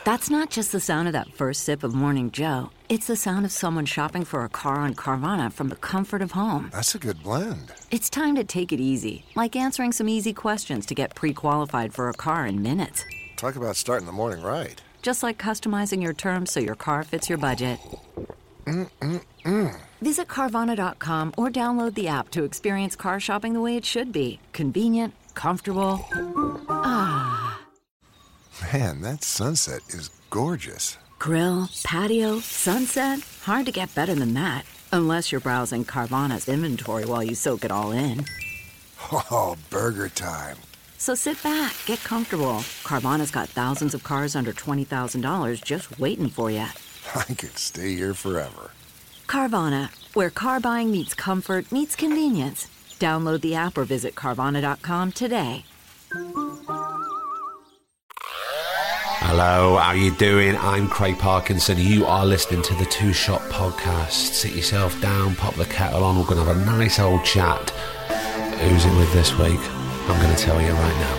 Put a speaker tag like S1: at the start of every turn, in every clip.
S1: That's not just the sound of that first sip of Morning Joe. It's the sound of someone shopping for a car on Carvana from the comfort of home.
S2: That's a good blend.
S1: It's time to take it easy, like answering some easy questions to get pre-qualified for a car in minutes.
S2: Talk about starting the morning right.
S1: Just like customizing your terms so your car fits your budget. Visit Carvana.com or download the app to experience car shopping the way it should be. Convenient, comfortable. Ah.
S2: Man, that sunset is gorgeous.
S1: Grill, patio, sunset. Hard to get better than that. Unless you're browsing Carvana's inventory while you soak it all in.
S2: Oh, burger time.
S1: So sit back, get comfortable. Carvana's got thousands of cars under $20,000 just waiting for you.
S2: I could stay here forever.
S1: Carvana, where car buying meets comfort meets convenience. Download the app or visit Carvana.com today.
S3: Hello, how you doing? I'm Craig Parkinson. You are listening to the Two Shot Podcast. Sit yourself down, pop the kettle on. We're going to have a nice old chat. Who's it with this week? I'm going to tell you right now.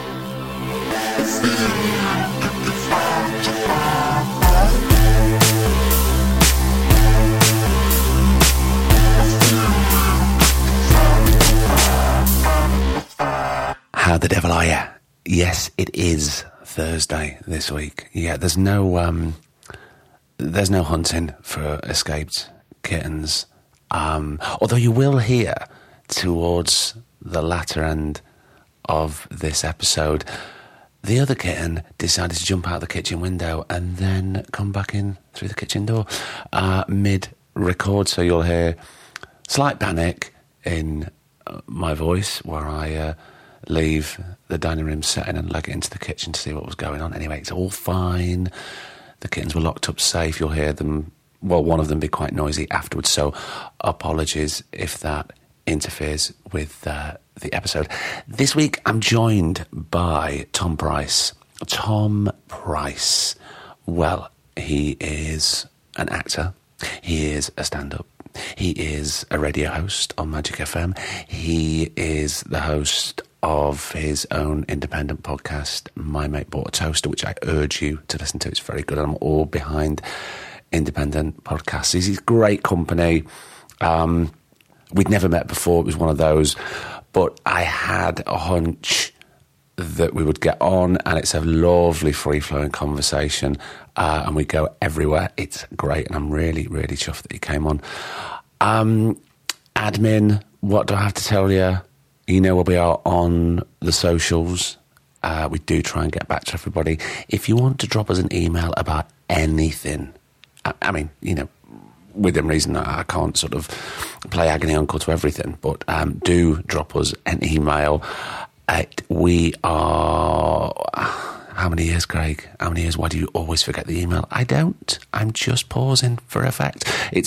S3: How the devil are you? Yes, it is Thursday this week. Yeah, there's no hunting for escaped kittens. Although you will hear towards the latter end of this episode, the other kitten decided to jump out the kitchen window and then come back in through the kitchen door mid-record. So you'll hear slight panic in my voice where I leave the dining room setting and leg it into the kitchen to see what was going on. Anyway, it's all fine. The kittens were locked up safe. You'll hear them, well, one of them be quite noisy afterwards. So apologies if that interferes with the episode. This week I'm joined by Tom Price. Tom Price, well, he is an actor. He is a stand-up. He is a radio host on Magic FM. He is the host of his own independent podcast, My Mate Bought a Toaster, which I urge you to listen to. It's very good. I'm all behind independent podcasts. He's great company. We'd never met before. It was one of those. But I had a hunch that we would get on, and it's a lovely free-flowing conversation, and we go everywhere. It's great, and I'm really, really chuffed that he came on. Admin, what do I have to tell you? You know where we are on the socials. We do try and get back to everybody. If you want to drop us an email about anything, I mean, you know, within reason, I can't sort of play agony uncle to everything, but do drop us an email. We are... How many years, Craig? How many years? Why do you always forget the email? I don't. I'm just pausing for effect. It's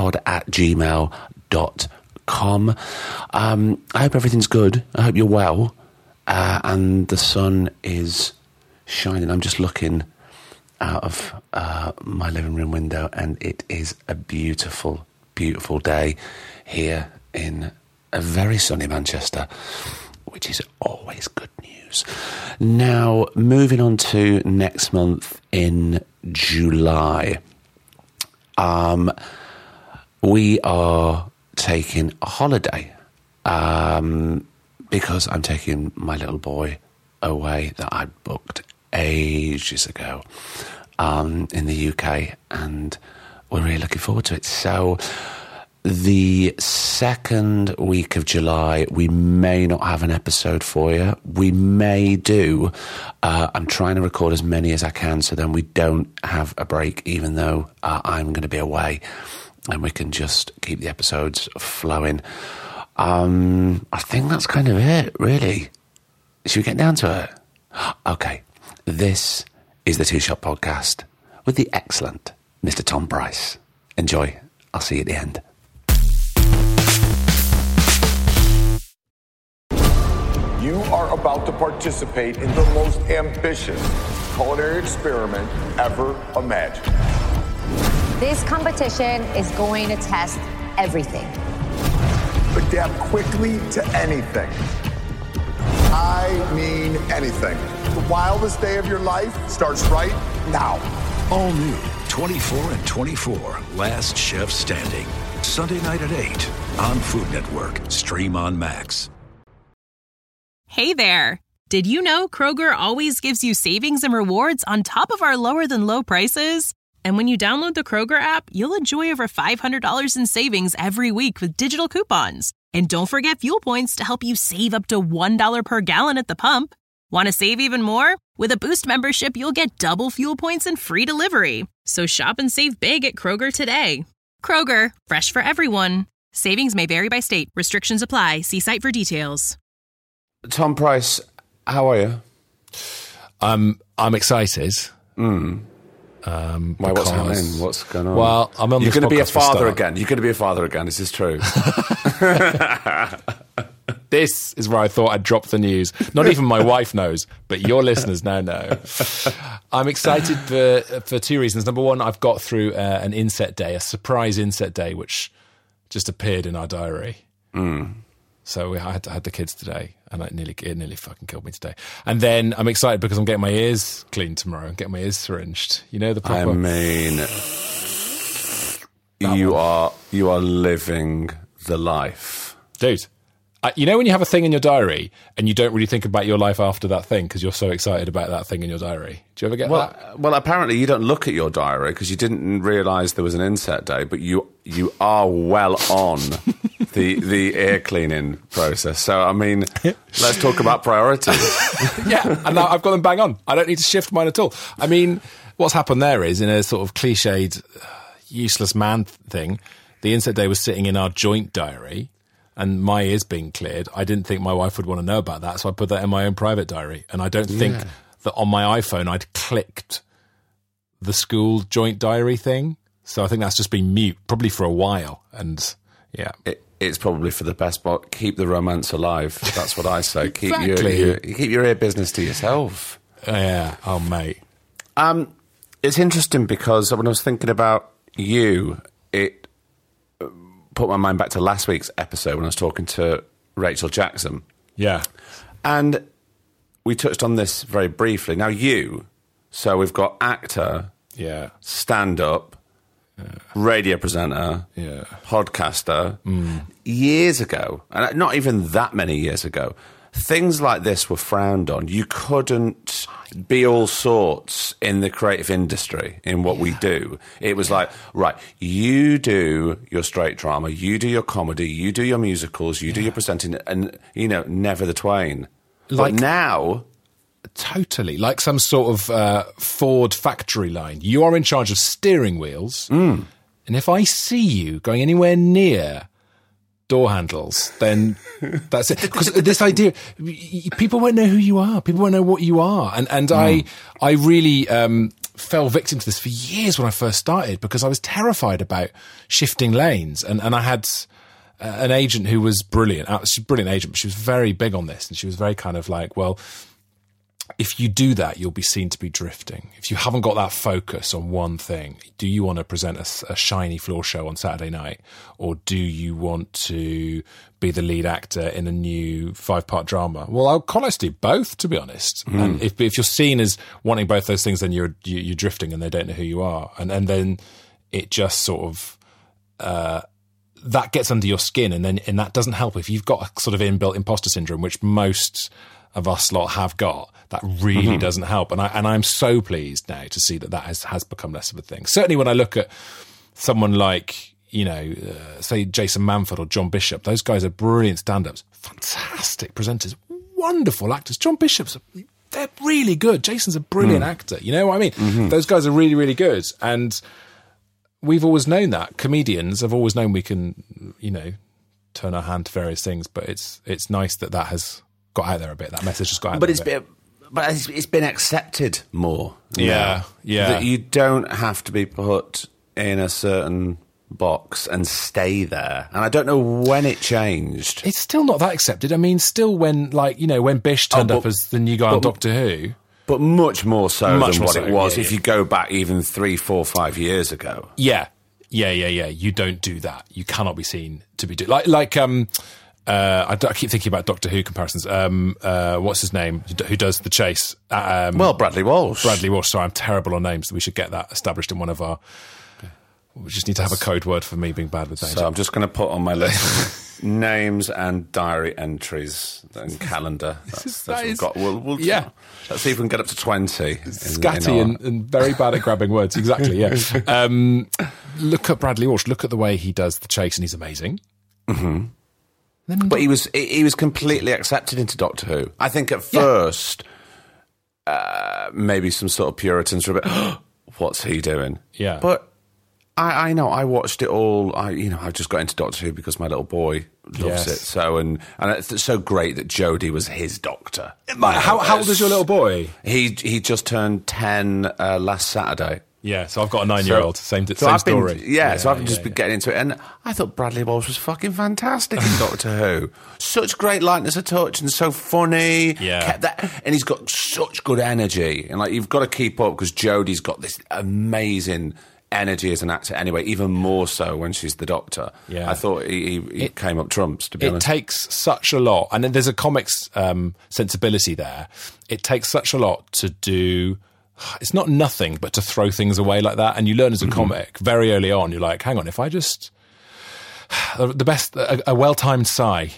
S3: twoshotpod@gmail.com. I hope everything's good. I hope you're well. And the sun is shining. I'm just looking out of my living room window, and it is a beautiful, beautiful day here in a very sunny Manchester, which is always good news. Now, moving on to next month in July, we are taking a holiday because I'm taking my little boy away that I booked ages ago in the UK, and we're really looking forward to it. So the second week of July, we may not have an episode for you. We may do. I'm trying to record as many as I can so then we don't have a break, even though I'm going to be away, and we can just keep the episodes flowing. I think that's kind of it, really. Should we get down to it? Okay. This is the Two Shot Podcast with the excellent Mr. Tom Price. Enjoy. I'll see you at the end.
S4: You are about to participate in the most ambitious culinary experiment ever imagined.
S5: This competition is going to test everything.
S4: Adapt quickly to anything. I mean anything. The wildest day of your life starts right now.
S6: All new 24 and 24, Last Chef Standing. Sunday night at 8 on Food Network. Stream on Max.
S7: Hey there. Did you know Kroger always gives you savings and rewards on top of our lower-than-low prices? And when you download the Kroger app, you'll enjoy over $500 in savings every week with digital coupons. And don't forget fuel points to help you save up to $1 per gallon at the pump. Want to save even more? With a Boost membership, you'll get double fuel points and free delivery. So shop and save big at Kroger today. Kroger, fresh for everyone. Savings may vary by state. Restrictions apply. See site for details.
S3: Tom Price, how are you?
S8: I'm excited.
S3: Why, what's happening? What's going on?
S8: Well, I'm on.
S3: You're going to be a father
S8: start.
S3: again. You're going to be a father again. Is this true?
S8: This is where I thought I'd drop the news. Not even my wife knows, but your listeners now know. I'm excited for two reasons. Number one, I've got through an inset day, a surprise inset day, which just appeared in our diary. So I had the kids today, and it nearly fucking killed me today. And then I'm excited because I'm getting my ears cleaned tomorrow and getting my ears syringed. You know, the proper...
S3: I mean, you are living the life.
S8: Dude, you know when you have a thing in your diary and you don't really think about your life after that thing because you're so excited about that thing in your diary? Do you ever get that?
S3: Well, apparently you don't look at your diary because you didn't realise there was an inset day, but you are well on the ear cleaning process. So, I mean, let's talk about priorities.
S8: Yeah, and I've got them bang on. I don't need to shift mine at all. I mean, what's happened there is, in a sort of cliched, useless man thing, the inset day was sitting in our joint diary, and my ears being cleared. I didn't think my wife would want to know about that, so I put that in my own private diary. And I don't think that on my iPhone I'd clicked the school joint diary thing. So I think that's just been mute, probably for a while. And yeah.
S3: It's probably for the best, but keep the romance alive. That's what I say.
S8: Exactly.
S3: Keep your ear business to yourself.
S8: Yeah. Oh, mate.
S3: It's interesting because when I was thinking about you, it put my mind back to last week's episode when I was talking to Rachel Jackson.
S8: Yeah.
S3: And we touched on this very briefly. Now so we've got actor, stand-up, radio presenter, podcaster. Years ago, and not even that many years ago, things like this were frowned on. You couldn't be all sorts in the creative industry in what we do. It was like, right, you do your straight drama, you do your comedy, you do your musicals, you do your presenting, and, never the twain. Like, but now...
S8: Totally. Like some sort of Ford factory line. You are in charge of steering wheels, and if I see you going anywhere near door handles, then that's it. Because this idea, people won't know who you are. People won't know what you are. And I really fell victim to this for years when I first started because I was terrified about shifting lanes. And I had an agent who was brilliant. She's a brilliant agent, but she was very big on this. And she was very kind of like, well, if you do that, you'll be seen to be drifting. If you haven't got that focus on one thing, do you want to present a shiny floor show on Saturday night? Or do you want to be the lead actor in a new 5-part drama? Well, I'll quite like to do both, to be honest. And if you're seen as wanting both those things, then you're drifting and they don't know who you are. And then it just sort of... that gets under your skin, and that doesn't help if you've got a sort of inbuilt imposter syndrome, which most of us lot have got. That really doesn't help, and I'm so pleased now to see that has become less of a thing. Certainly, when I look at someone like say Jason Manford or John Bishop, those guys are brilliant stand-ups, fantastic presenters, wonderful actors. John Bishop's they're really good. Jason's a brilliant actor. You know what I mean? Those guys are really, really good, and we've always known that. Comedians have always known we can, turn our hand to various things, but it's nice that has got out there a bit. That message has got out there a bit.
S3: But it's been accepted more.
S8: Yeah.
S3: That you don't have to be put in a certain box and stay there. And I don't know when it changed.
S8: It's still not that accepted. I mean, still when Bish turned up as the new guy on Doctor Who.
S3: But much more so than what it was if you go back even 3, 4, 5 years ago.
S8: Yeah. You don't do that. You cannot be seen to be doing... Like I keep thinking about Doctor Who comparisons. What's his name? Who does The Chase?
S3: Bradley Walsh.
S8: Bradley Walsh. Sorry, I'm terrible on names. We should get that established in one of our... We just need to have a code word for me being bad with names.
S3: So I'm just going to put on my list names and diary entries and calendar. That's what we've got. We'll let's see if we can get up to 20.
S8: Scatty and very bad at grabbing words. Exactly, yeah. Look at Bradley Walsh. Look at the way he does The Chase, and he's amazing.
S3: Mm-hmm. But he was completely accepted into Doctor Who. I think at first, maybe some sort of Puritans were a bit, what's he doing?
S8: Yeah.
S3: But I know, I watched it all. I just got into Doctor Who because my little boy loves it. So, and it's so great that Jodie was his doctor.
S8: How old is your little boy?
S3: He just turned 10 last Saturday.
S8: Yeah, so I've got a 9-year-old. Same
S3: so
S8: story.
S3: So I've just been getting into it. And I thought Bradley Walsh was fucking fantastic in Doctor Who. Such great lightness of touch and so funny.
S8: Yeah.
S3: Kept that, and he's got such good energy. And you've got to keep up because Jodie's got this amazing energy as an actor anyway, even more so when she's the Doctor.
S8: Yeah.
S3: I thought he came up trumps, to be honest.
S8: It takes such a lot, and then there's a comics sensibility there. It takes such a lot to do... It's not nothing, but to throw things away like that. And you learn as a comic, very early on, you're like, hang on, if I just... A well-timed sigh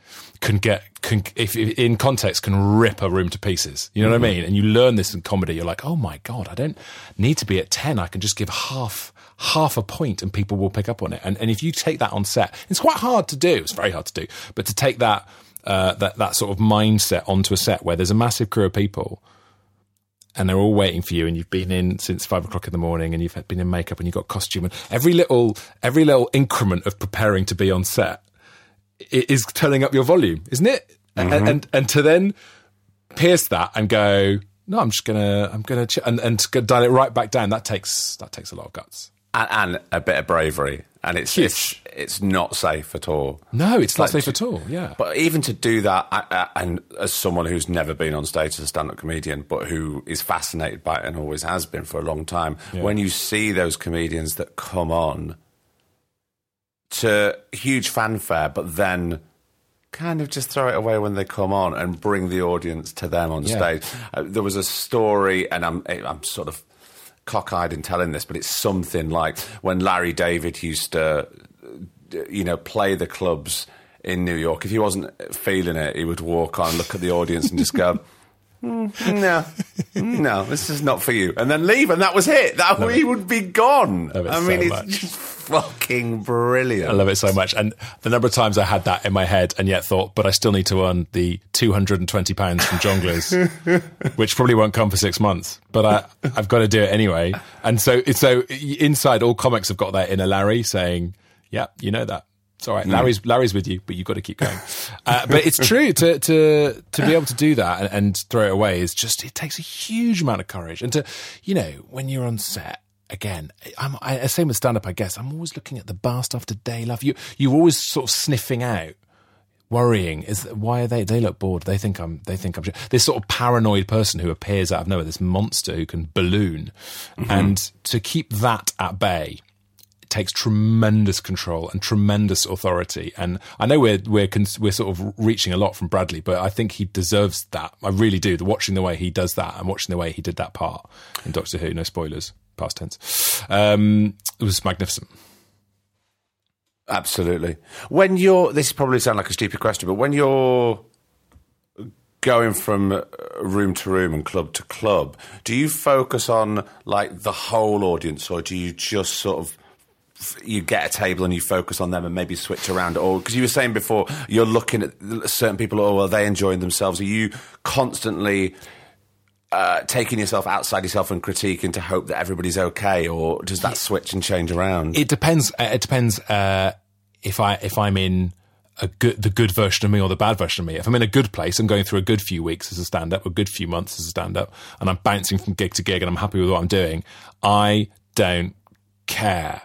S8: if in context, can rip a room to pieces. You know what I mean? And you learn this in comedy. You're like, oh my God, I don't need to be at 10. I can just give half a point and people will pick up on it. And if you take that on set, it's quite hard to do. It's very hard to do. But to take that sort of mindset onto a set where there's a massive crew of people and they're all waiting for you, and you've been in since 5 o'clock in the morning, and you've been in makeup, and you've got costume, and every little increment of preparing to be on set is turning up your volume, isn't it? Mm-hmm. And to then pierce that and go, no, I'm gonna and dial it right back down. That takes a lot of guts
S3: and a bit of bravery. And it's not safe at all.
S8: No, it's not safe at all, yeah.
S3: But even to do that, and as someone who's never been on stage as a stand-up comedian, but who is fascinated by it and always has been for a long time, when you see those comedians that come on to huge fanfare, but then kind of just throw it away when they come on and bring the audience to them on stage. There was a story, and I'm sort of cockeyed in telling this, but it's something like when Larry David used to, play the clubs in New York. If he wasn't feeling it, he would walk on, look at the audience and just go, no, this is not for you. And then leave, and that was it. He would be gone. It's just fucking brilliant.
S8: I love it so much. And the number of times I had that in my head and yet thought, but I still need to earn the £220 from Jongleurs, which probably won't come for 6 months, but I've got to do it anyway. And so inside, all comics have got that inner Larry saying, yeah, you know that. It's all right. Larry's with you, but you've got to keep going. But it's true to be able to do that and throw it away it takes a huge amount of courage. And when you're on set, again, same with stand-up, I guess. I'm always looking at the bar stuff to day love. You're always sort of sniffing out, worrying. Why are they look bored? They think I'm this sort of paranoid person who appears out of nowhere, this monster who can balloon, and to keep that at bay. Takes tremendous control and tremendous authority, and I know we're sort of reaching a lot from Bradley, but I think he deserves that. I really do. Watching the way he does that and watching the way he did that part in Doctor Who, no spoilers, past tense, it was magnificent.
S3: Absolutely. This probably sounds like a stupid question, but when you're going from room to room and club to club, do you focus on like the whole audience, or do you just sort of you get a table and you focus on them and maybe switch around? Or because you were saying before, you're looking at certain people, are they enjoying themselves? Are you constantly taking yourself outside yourself and critiquing to hope that everybody's okay, or does that switch and change around?
S8: It depends. It depends if I'm in the good version of me or the bad version of me. If I'm in a good place, I'm going through a good few weeks as a stand-up, a good few months as a stand-up, and I'm bouncing from gig to gig and I'm happy with what I'm doing, I don't care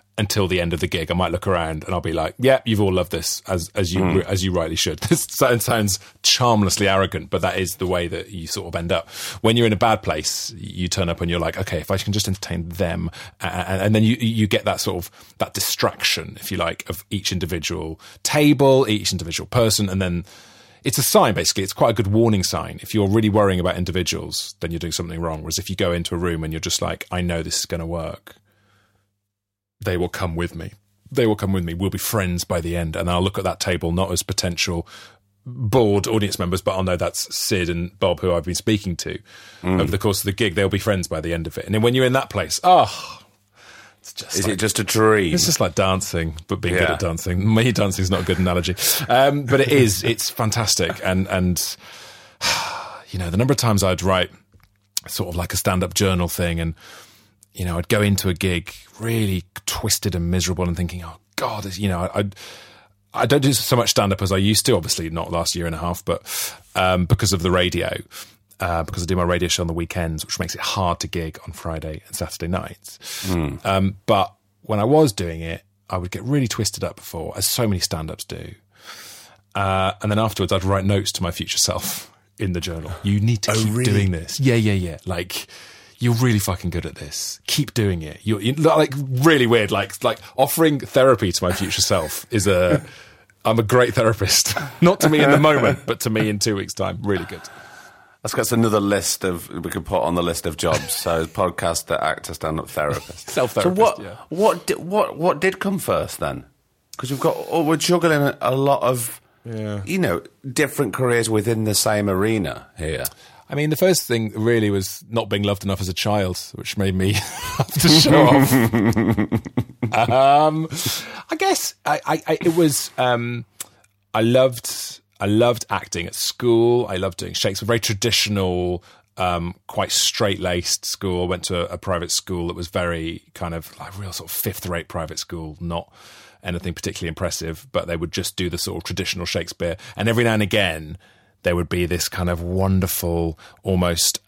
S8: until the end of the gig. I might look around and I'll be like, yeah, you've all loved this, as you rightly should. This sounds charmlessly arrogant, but that is the way that you sort of end up. When you're in a bad place, you turn up and you're like, okay, if I can just entertain them, and then you get that sort of, that distraction, if you like, of each individual table, each individual person, and then it's a sign, basically. It's quite a good warning sign. If you're really worrying about individuals, then you're doing something wrong. Whereas if you go into a room and you're just like, I know this is going to work, they will come with me. They will come with me. We'll be friends by the end. And I'll look at that table not as potential bored audience members, but I'll know that's Sid and Bob, who I've been speaking to over the course of the gig. They'll be friends by the end of it. And then when you're in that place, it's just
S3: is it just a dream?
S8: It's just like dancing, but being good at dancing. Me dancing is not a good analogy. But it is. It's fantastic. And you know, the number of times I'd write sort of like a stand-up journal thing, and you know, I'd go into a gig really twisted and miserable and thinking, oh God, you know, I don't do so much stand-up as I used to, obviously not last year and a half, but because of the radio, because I do my radio show on the weekends, which makes it hard to gig on Friday and Saturday nights. But when I was doing it, I would get really twisted up before, as so many stand-ups do. And then afterwards, I'd write notes to my future self in the journal. You need to keep doing this. Yeah. Like, you're really fucking good at this. Keep doing it. You're like really weird. Like offering therapy to my future self is I'm a great therapist. Not to me in the moment, but to me in 2 weeks' time. Really good.
S3: That's another list we could put on the list of jobs. So podcaster, actor, stand-up therapist.
S8: Self-therapist,
S3: so what did come first then? Because we're juggling a lot of, you know, different careers within the same arena here.
S8: I mean, the first thing really was not being loved enough as a child, which made me have to show off. I guess it was. I loved acting at school. I loved doing Shakespeare. Very traditional, quite straight-laced school. I went to a private school that was very kind of like real sort of fifth-rate private school, not anything particularly impressive, but they would just do the sort of traditional Shakespeare. And every now and again, there would be this kind of wonderful, almost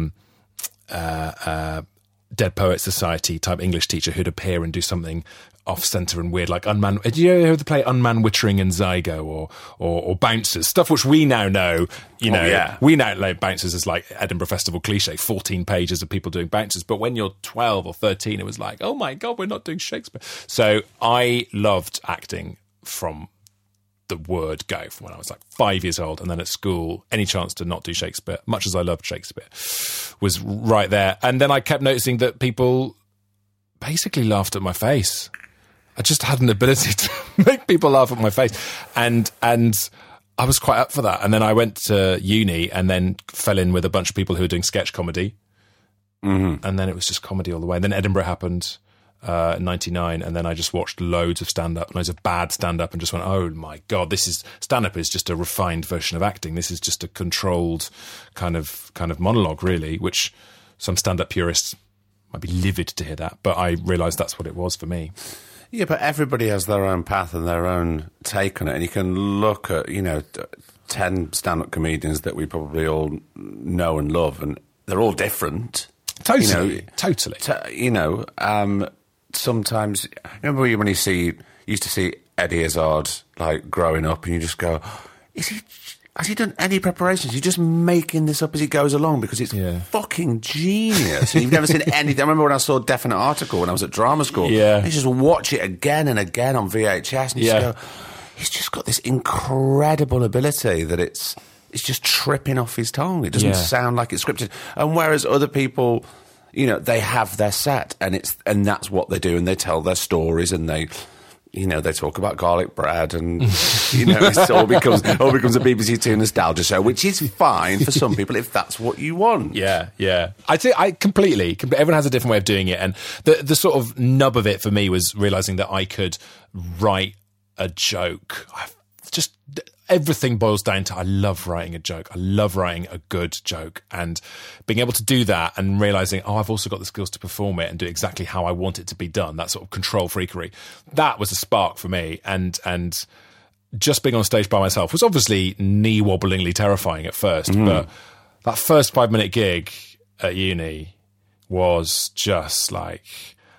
S8: Dead Poets Society type English teacher who'd appear and do something off-centre and weird, like Unman. Do you ever play Unman Wittering and Zygo or Bouncers? Stuff which we now know, you know, we now know Bouncers as like Edinburgh Festival cliche, 14 pages of people doing Bouncers. But when you're 12 or 13, it was like, oh my God, we're not doing Shakespeare. So I loved acting from the word go, from when I was like 5 years old. And then at school, any chance to not do Shakespeare, much as I loved Shakespeare, was right there. And then I kept noticing that people basically laughed at my face. I just had an ability to make people laugh at my face. And I was quite up for that. And then I went to uni and then fell in with a bunch of people who were doing sketch comedy. And then it was just comedy all the way. And then Edinburgh happened in 99. And then I just watched loads of stand-up, loads of bad stand-up, and just went, oh my God, stand-up is just a refined version of acting. This is just a controlled kind of monologue, really, which some stand-up purists might be livid to hear that. But I realised that's what it was for me.
S3: Yeah, but everybody has their own path and their own take on it. And you can look at, 10 stand-up comedians that we probably all know and love, and they're all different.
S8: Totally.
S3: Sometimes, remember when you used to see Eddie Izzard, like, growing up, and you just go, has he done any preparations? He's just making this up as he goes along because it's fucking genius. And you've never seen anything. I remember when I saw Definite Article when I was at drama school. Yeah. You just watch it again and again on VHS and you just go, he's just got this incredible ability that it's just tripping off his tongue. It doesn't sound like it's scripted. And whereas other people, they have their set and that's what they do, and they tell their stories and they talk about garlic bread and, it all becomes a BBC Two nostalgia show, which is fine for some people if that's what you want.
S8: Yeah. I think everyone has a different way of doing it. And the sort of nub of it for me was realising that I could write a joke. Everything boils down to I love writing a joke. I love writing a good joke, and being able to do that and realising, I've also got the skills to perform it and do exactly how I want it to be done. That sort of control freakery. That was a spark for me. And just being on stage by myself was obviously knee-wobblingly terrifying at first, but that first 5-minute gig at uni was just like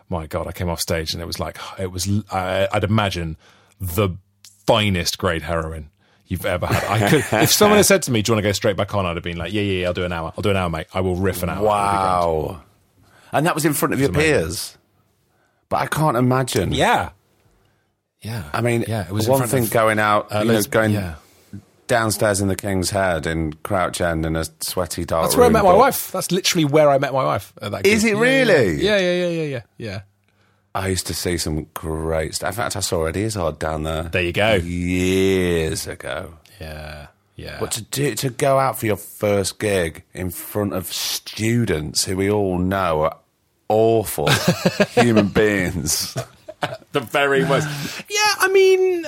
S8: my God, I came off stage and it was like, I'd imagine the finest grade heroin you've ever had. If someone had said to me, do you want to go straight back on? I'd have been like, yeah, I'll do an hour. I'll do an hour, mate. I will riff an hour.
S3: Wow. And that was in front of your peers. But I can't imagine.
S8: Yeah.
S3: I mean,
S8: it was
S3: one thing going out, going downstairs in the King's Head in Crouch End in a sweaty dark
S8: That's where I
S3: room,
S8: met my wife. That's literally where I met my wife. At that
S3: Is
S8: gig.
S3: it really?
S8: Yeah.
S3: I used to see some great stuff. In fact, I saw Eddie Izzard down there.
S8: There you go.
S3: Years ago.
S8: Yeah.
S3: But to go out for your first gig in front of students who we all know are awful human beings.
S8: The very worst. Yeah, I mean,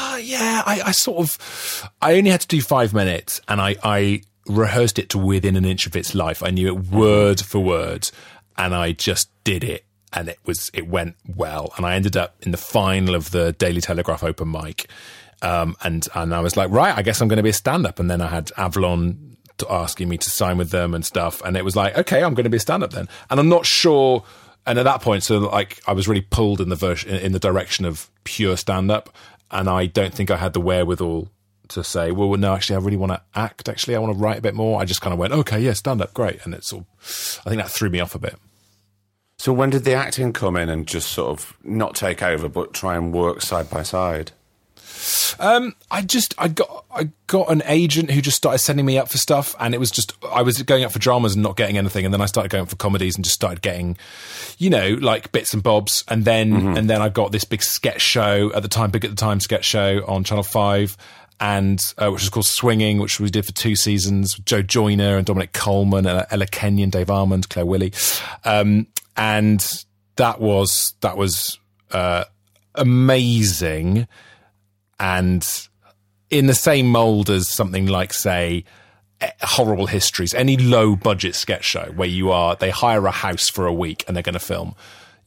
S8: I only had to do 5 minutes, and I rehearsed it to within an inch of its life. I knew it word for word, and I just did it. And it went well. And I ended up in the final of the Daily Telegraph open mic. And I was like, right, I guess I'm going to be a stand-up. And then I had Avalon asking me to sign with them and stuff. And it was like, okay, I'm going to be a stand-up then. And I'm not sure. And at that point, so like I was really pulled in the direction of pure stand-up. And I don't think I had the wherewithal to say, well, no, actually, I really want to act. Actually, I want to write a bit more. I just kind of went, okay, yeah, stand-up, great. And I think that threw me off a bit.
S3: So when did the acting come in and just sort of not take over, but try and work side by side?
S8: I got an agent who just started sending me up for stuff, and it was just, I was going up for dramas and not getting anything, and then I started going up for comedies and just started getting, like bits and bobs, and then I got this big sketch show at the time sketch show on Channel 5, and which was called Swinging, which we did for 2 seasons, with Joe Joyner and Dominic Coleman, and Ella Kenyon, Dave Armand, Claire Willey, and that was amazing, and in the same mould as something like, say, Horrible Histories, any low budget sketch show where they hire a house for a week and they're going to film,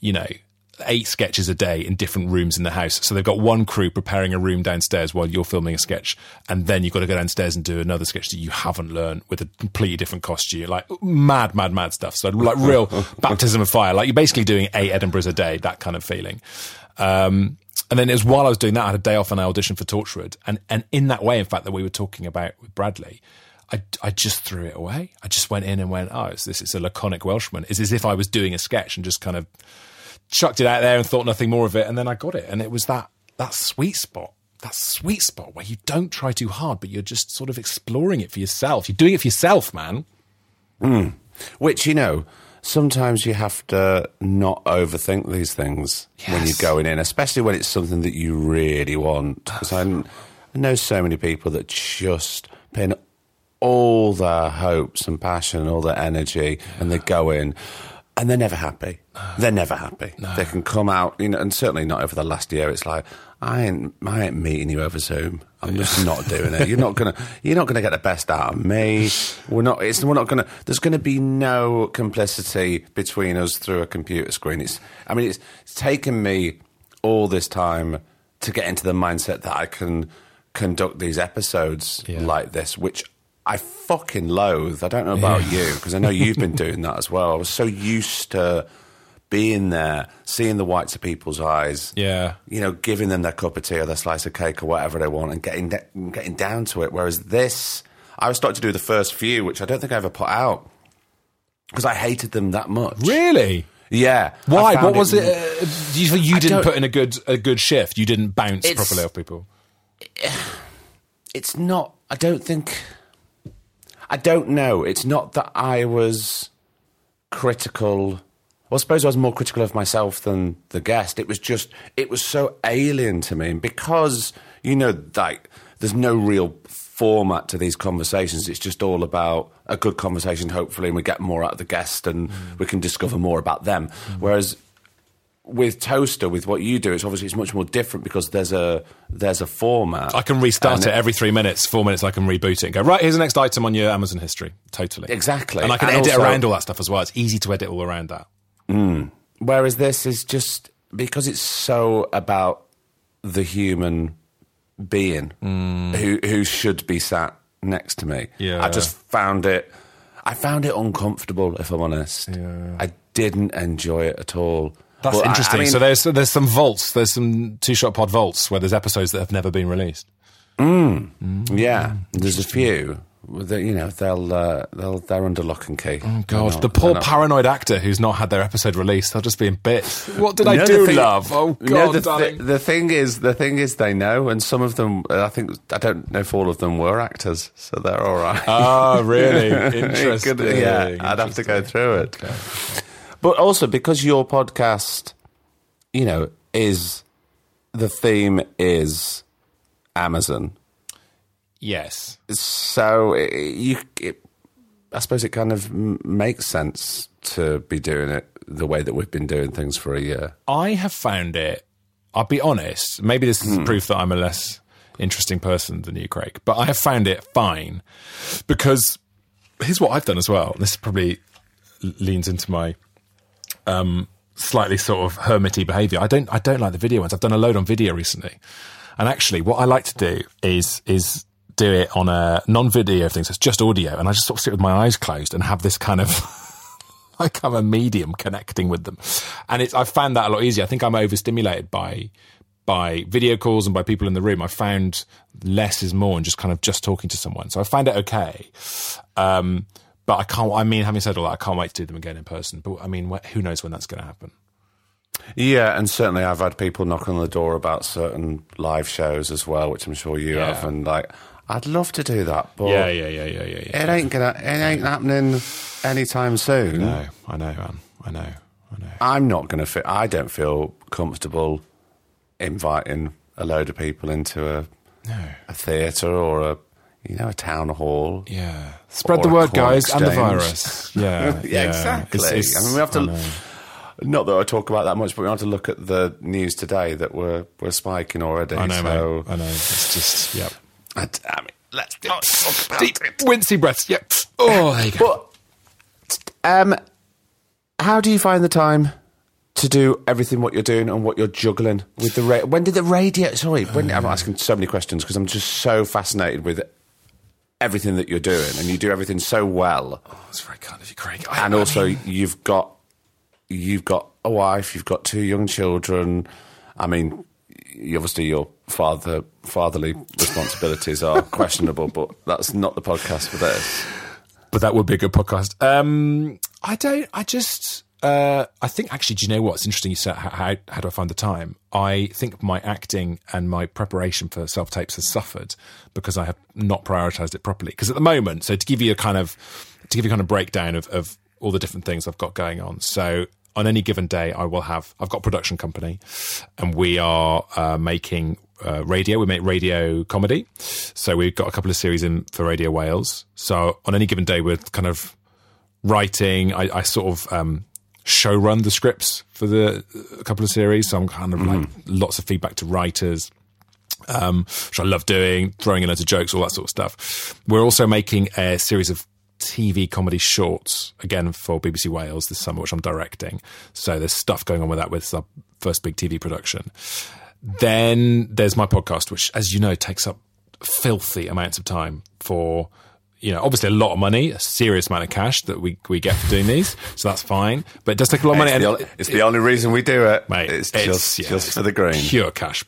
S8: 8 sketches a day in different rooms in the house. So they've got one crew preparing a room downstairs while you're filming a sketch, and then you've got to go downstairs and do another sketch that you haven't learned with a completely different costume. Like mad stuff. So like real baptism of fire. Like you're basically doing 8 Edinburghs a day, that kind of feeling. And then it was while I was doing that, I had a day off and I auditioned for Torchwood. And in that way, in fact, that we were talking about with Bradley, I just threw it away. I just went in and went, it's a laconic Welshman. It's as if I was doing a sketch and just kind of chucked it out there and thought nothing more of it, and then I got it. And it was that sweet spot where you don't try too hard, but you're just sort of exploring it for yourself. You're doing it for yourself, man.
S3: Which, sometimes you have to not overthink these things when you're going in, especially when it's something that you really want. Because I know so many people that just pin all their hopes and passion, all their energy, and they go in, and they're never happy. They're never happy. No. They can come out, and certainly not over the last year. It's like, I ain't meeting you over Zoom. I'm just not doing it. You're not gonna get the best out of me. We're not gonna. There's gonna be no complicity between us through a computer screen. It's taken me all this time to get into the mindset that I can conduct these episodes like this, which I fucking loathe. I don't know about you, because I know you've been doing that as well. I was so used to being there, seeing the whites of people's eyes, giving them their cup of tea or their slice of cake or whatever they want, and getting down to it. Whereas this, I was starting to do the first few, which I don't think I ever put out, because I hated them that much.
S8: Really?
S3: Yeah.
S8: Why? What was it? You didn't put in a good shift. You didn't bounce properly off people.
S3: It's not. I don't know. It's not that I was critical. Well, I suppose I was more critical of myself than the guest. It was so alien to me. And because, there's no real format to these conversations. It's just all about a good conversation, hopefully, and we get more out of the guest and we can discover more about them. Whereas with Toaster, with what you do, it's much more different because there's a format.
S8: I can restart it every 3 minutes, 4 minutes. I can reboot it and go, right, here's the next item on your Amazon history. Totally,
S3: exactly,
S8: and I can edit around all that stuff as well. It's easy to edit all around that.
S3: Whereas this is just because it's so about the human being who should be sat next to me.
S8: Yeah,
S3: I just found it. I found it uncomfortable, if I'm honest.
S8: Yeah.
S3: I didn't enjoy it at all.
S8: That's
S3: Well,
S8: interesting.
S3: I mean,
S8: so there's some vaults. There's some Two Shot Pod vaults where there's episodes that have never been released.
S3: yeah, there's a few. They're under lock and key.
S8: Oh God, the poor paranoid actor who's not had their episode released. They'll just be in bits. What did I do, love? Oh God, darling.
S3: The thing is, they know, and some of them, I don't know if all of them were actors, so they're all right.
S8: Oh, really? Interesting.
S3: I'd have to go through it. Okay. But also because your podcast, is the theme is Amazon.
S8: Yes.
S3: So I suppose it kind of makes sense to be doing it the way that we've been doing things for a year.
S8: I have found it, I'll be honest, maybe this is proof that I'm a less interesting person than you, Craig, but I have found it fine because here's what I've done as well. This probably leans into my slightly sort of hermity behaviour. I don't like the video ones. I've done a load on video recently. And actually what I like to do is do it on a non-video thing, so it's just audio, and I just sort of sit with my eyes closed and have this kind of like I'm a medium connecting with them. And I've found that a lot easier. I think I'm overstimulated by video calls and by people in the room. I found less is more and just talking to someone. So I find it okay. But having said all that, I can't wait to do them again in person. But I mean, who knows when that's going to happen?
S3: Yeah, and certainly I've had people knock on the door about certain live shows as well, which I'm sure you have, and like, I'd love to do that, but
S8: yeah.
S3: It ain't happening anytime soon.
S8: I know, man. I know.
S3: I'm not going to fit. I don't feel comfortable inviting a load of people into a theatre or a town hall.
S8: Yeah, spread the word, guys, and the virus. Yeah,
S3: exactly. We have to. Not that I talk about that much, but we have to look at the news today that we're spiking already.
S8: I know,
S3: so.
S8: mate. I know. It's just, yep.
S3: Damn it. Let's talk about
S8: deep,
S3: it.
S8: wincy breaths. Yep. Oh, there you go.
S3: But, how do you find the time to do everything what you're doing and what you're juggling with the when did the radio? Sorry, I'm asking so many questions because I'm just so fascinated with everything that you're doing, and you do everything so well.
S8: Oh, that's very kind of you, Craig.
S3: You've got a wife, you've got 2 young children. I mean, obviously your fatherly responsibilities are questionable, but that's not the podcast for this.
S8: But that would be a good podcast. I think actually, do you know what's interesting? You said, how do I find the time? I think my acting and my preparation for self-tapes has suffered because I have not prioritised it properly. Because at the moment, so to give you a kind of breakdown of all the different things I've got going on. So on any given day, I've got a production company, and we are making radio. We make radio comedy. So we've got a couple of series in for Radio Wales. So on any given day, we're kind of writing. I sort of show run the scripts for a couple of series. So I'm kind of like lots of feedback to writers, which I love doing, throwing in loads of jokes, all that sort of stuff. We're also making a series of TV comedy shorts, again, for BBC Wales this summer, which I'm directing. So there's stuff going on with that, with our first big TV production. Then there's my podcast, which, as you know, takes up filthy amounts of time for, obviously a lot of money, a serious amount of cash that we get for doing these. So that's fine. But it does take a lot of money.
S3: It's the only reason we do it.
S8: Mate,
S3: it's just for the green.
S8: Pure cash.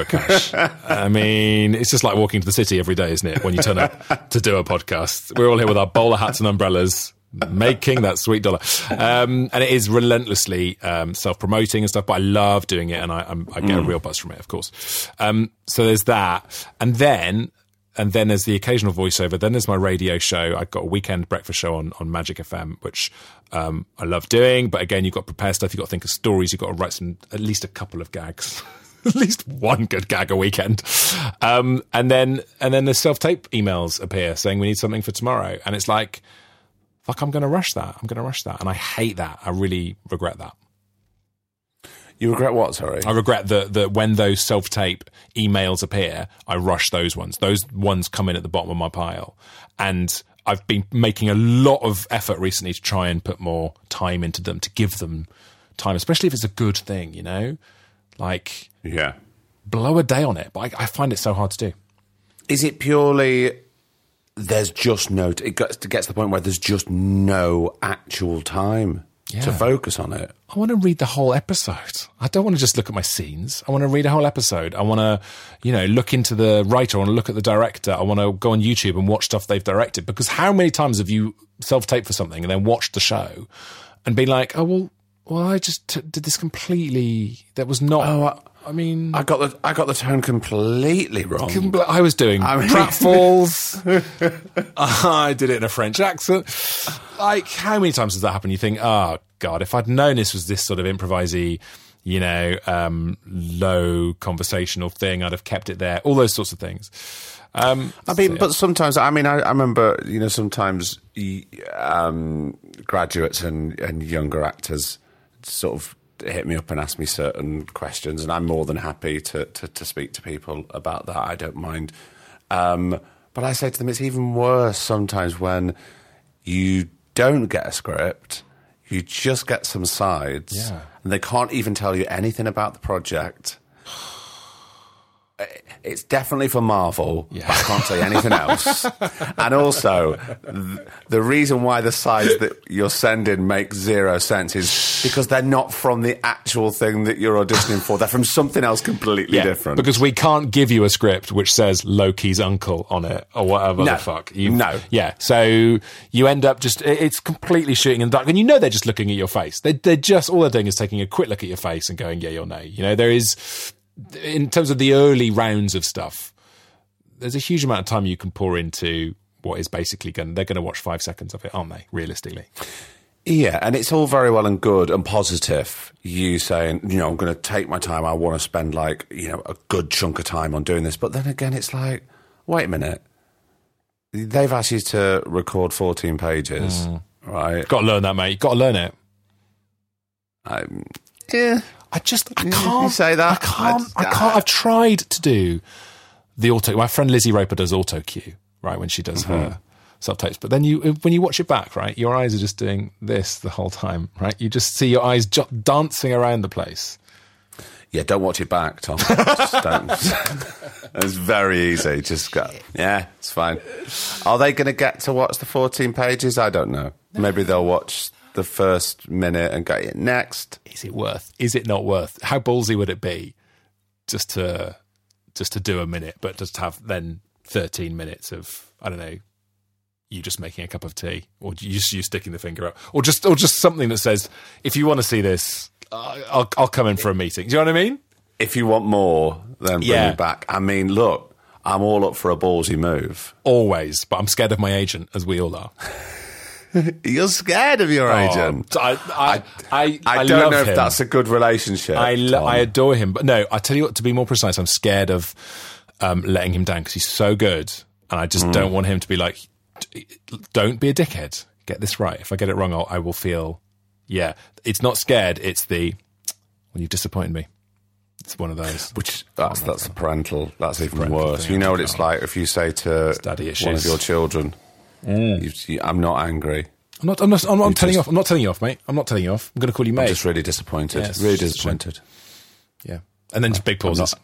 S8: I mean, it's just like walking to the city every day, isn't it? When you turn up to do a podcast. We're all here with our bowler hats and umbrellas, making that sweet dollar. And it is relentlessly self-promoting and stuff, but I love doing it, and I get a real buzz from it, of course. So there's that. And then there's the occasional voiceover. Then there's my radio show. I've got a weekend breakfast show on Magic FM, which I love doing. But again, you've got to prepare stuff. You've got to think of stories. You've got to write at least a couple of gags. At least one good gag a weekend. And then the self-tape emails appear saying we need something for tomorrow. And it's like, fuck, I'm going to rush that. And I hate that. I really regret that.
S3: You regret what, sorry?
S8: I regret that when those self-tape emails appear, I rush those ones. Those ones come in at the bottom of my pile. And I've been making a lot of effort recently to try and put more time into them, to give them time, especially if it's a good thing, Like,
S3: yeah,
S8: blow a day on it. But I find it so hard to do.
S3: Is it purely it gets to the point where there's just no actual time to focus on it.
S8: I want to read the whole episode. I don't want to just look at my scenes. I want to read a whole episode. I want to, look into the writer. I want to look at the director. I want to go on YouTube and watch stuff they've directed. Because how many times have you self-taped for something and then watched the show and been like, oh, well, I just did this completely. That was not. I got the tone completely wrong. I was doing pratfalls. I did it in a French accent. Like, how many times does that happen? You think, oh God, if I'd known this was this sort of improvisey, low conversational thing, I'd have kept it there. All those sorts of things. But sometimes, I remember, sometimes graduates and younger actors sort of hit me up and ask me certain questions, and I'm more than happy to speak to people about that. I don't mind. But I say to them, it's even worse sometimes when you don't get a script, you just get some sides, and they can't even tell you anything about the project. It's definitely for Marvel, but I can't tell you anything else. And also, the reason why the sides that you're sending make zero sense is because they're not from the actual thing that you're auditioning for. They're from something else completely different. Because we can't give you a script which says Loki's uncle on it or whatever the fuck. Yeah, so you end up it's completely shooting in the dark. And they're just looking at your face. They're just, all they're doing is taking a quick look at your face and going, yay or nay. There is... In terms of the early rounds of stuff, there's a huge amount of time you can pour into what is basically they're going to watch 5 seconds of it, aren't they, realistically? Yeah, and it's all very well and good and positive, you saying, I'm going to take my time, I want to spend a good chunk of time on doing this. But then again, it's like, wait a minute, they've asked you to record 14 pages, right? Got to learn that, mate. You've got to learn it. Yeah. I can't say that. I can't. I've tried to do the auto. My friend Lizzie Roper does auto cue, right, when she does her self-tapes. But then when you watch it back, right, your eyes are just doing this the whole time, right? You just see your eyes dancing around the place. Yeah, don't watch it back, Tom. Just don't. It's very easy. Just go. Yeah, it's fine. Are they going to get to watch the 14 pages? I don't know. Maybe they'll watch the first minute and go, next. Is it worth? Is it not worth? How ballsy would it be just to do a minute, but just have then 13 minutes of, I don't know, you just making a cup of tea, or you sticking the finger up, or just something that says, if you want to see this, I'll come in for a meeting. Do you know what I mean? If you want more, then bring me back. I mean, look, I'm all up for a ballsy move. Always, but I'm scared of my agent, as we all are. You're scared of your agent. I don't know if that's a good relationship. I adore him, but no, I tell you what. To be more precise, I'm scared of letting him down because he's so good, and I just don't want him to be like, "Don't be a dickhead. Get this right. If I get it wrong, I will feel." Yeah, it's not scared. It's the when you've disappointed me. It's one of those. Which that's the parental. That's even worse. You know what it's like if you say to one of your children. I'm not angry. I'm not telling you off. I'm not telling you off, mate. I'm not telling you off. I'm going to call you mate. I'm just really disappointed. Yes, really disappointed. Yeah. And then just big pauses.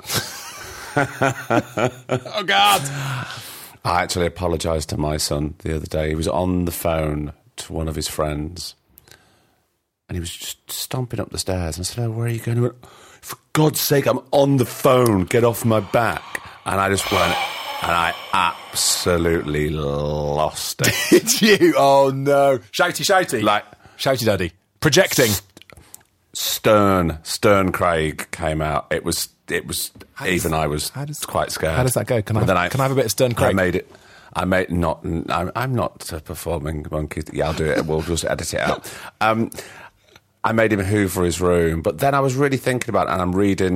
S8: Oh, God. I actually apologised to my son the other day. He was on the phone to one of his friends and he was just stomping up the stairs. And I said, where are you going? He went, for God's sake, I'm on the phone. Get off my back. And I just went... And I absolutely lost it. Did you? Oh, no. Shouty. Like, shouty daddy. Projecting. Stern Craig came out. It was I was quite scared. How does that go? Can I have a bit of Stern Craig? I'm not a performing monkey. Yeah, I'll do it. We'll just edit it out. I made him hoover his room. But then I was really thinking about it, and I'm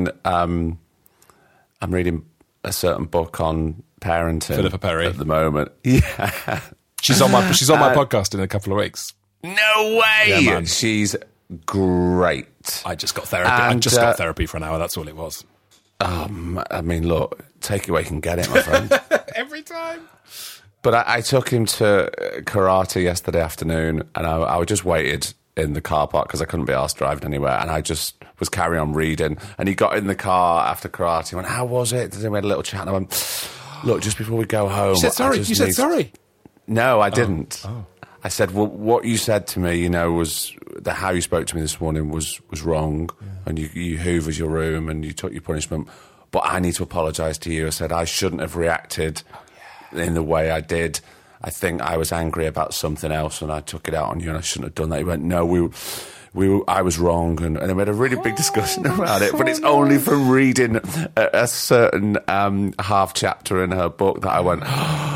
S8: reading a certain book on parenting. Philippa Perry at the moment. Yeah, she's on my podcast in a couple of weeks. No way. Yeah, man. She's great. I just got therapy. Got therapy for an hour. That's all it was. I mean, look, take it where you can get it, my friend. Every time. But I took him to karate yesterday afternoon, and I just waited in the car park because I couldn't be arsed driving anywhere, and I just was carrying on reading. And he got in the car after karate and went, how was it? Then we had a little chat, and I went, look, just before we go home... You said sorry. You said sorry. No, I didn't. Oh.
S3: I said, well, what you said to me, was how you spoke to me this morning was wrong, and you hoovered your room and you took your punishment. But I need to apologise to you. I said I shouldn't have reacted in the way I did. I think I was angry about something else, and I took it out on you, and I shouldn't have done that. He went, no, I was wrong, and we had a really big discussion about it. But it's only from reading a certain half chapter in her book that I went,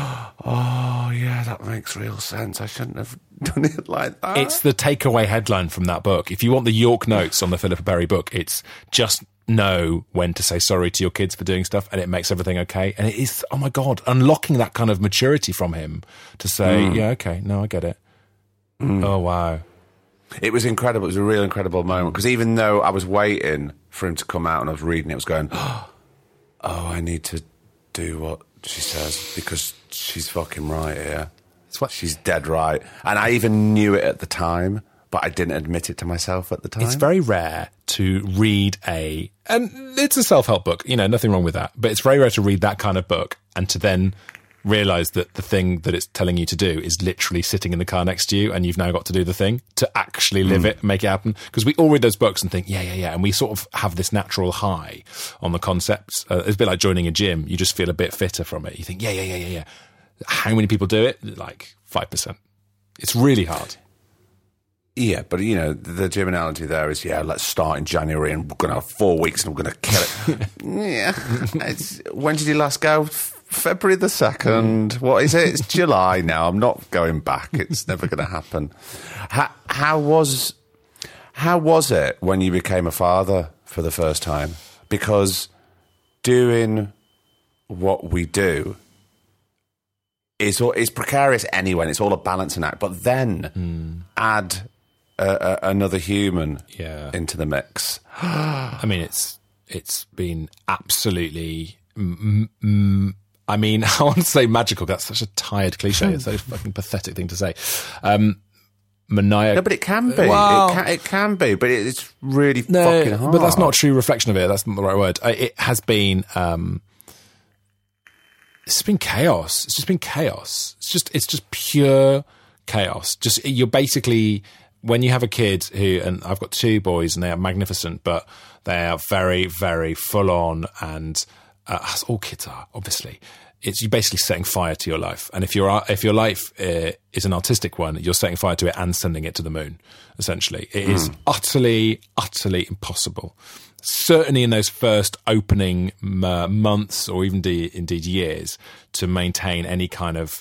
S3: oh, yeah, that makes real sense. I shouldn't have done it like that.
S8: It's the takeaway headline from that book. If you want the York Notes on the Philippa Berry book, it's just know when to say sorry to your kids for doing stuff, and it makes everything okay. And it is, oh my God, unlocking that kind of maturity from him to say, yeah, okay, no, I get it. Oh, wow.
S3: It was incredible. It was a real incredible moment, because even though I was waiting for him to come out and I was reading it, I was going, oh, I need to do what she says, because she's fucking right here. She's dead right. And I even knew it at the time, but I didn't admit it to myself at the time.
S8: It's very rare to read and it's a self-help book, nothing wrong with that, but it's very rare to read that kind of book and to then realise that the thing that it's telling you to do is literally sitting in the car next to you, and you've now got to do the thing to actually live it, make it happen. Because we all read those books and think, yeah, and we sort of have this natural high on the concepts. It's a bit like joining a gym. You just feel a bit fitter from it. You think, yeah. How many people do it? Like 5%. It's really hard.
S3: Yeah, but, the gym analogy there is, let's start in January and we're going to have 4 weeks and we're going to kill it. Yeah. When did you last go? February the 2nd. What is it? It's July now. I'm not going back. It's never going to happen. How was it when you became a father for the first time? Because doing what we do is precarious anyway, and it's all a balancing act. But then add another human into the mix.
S8: I mean, it's been absolutely. I mean, I want to say magical. That's such a tired cliche. It's such a fucking pathetic thing to say. Maniacal.
S3: No, but it can be.
S8: Well,
S3: it can be, but it's really fucking hard.
S8: But that's not a true reflection of it. That's not the right word. It has been. It's been chaos. It's just been chaos. It's just pure chaos. You're basically, when you have a kid and I've got 2 boys and they are magnificent, but they are very, very full on, and as all kids are, obviously. You're basically setting fire to your life. And if your life is an artistic one, you're setting fire to it and sending it to the moon, essentially. It is utterly, utterly impossible. Certainly in those first opening months, or even indeed years, to maintain any kind of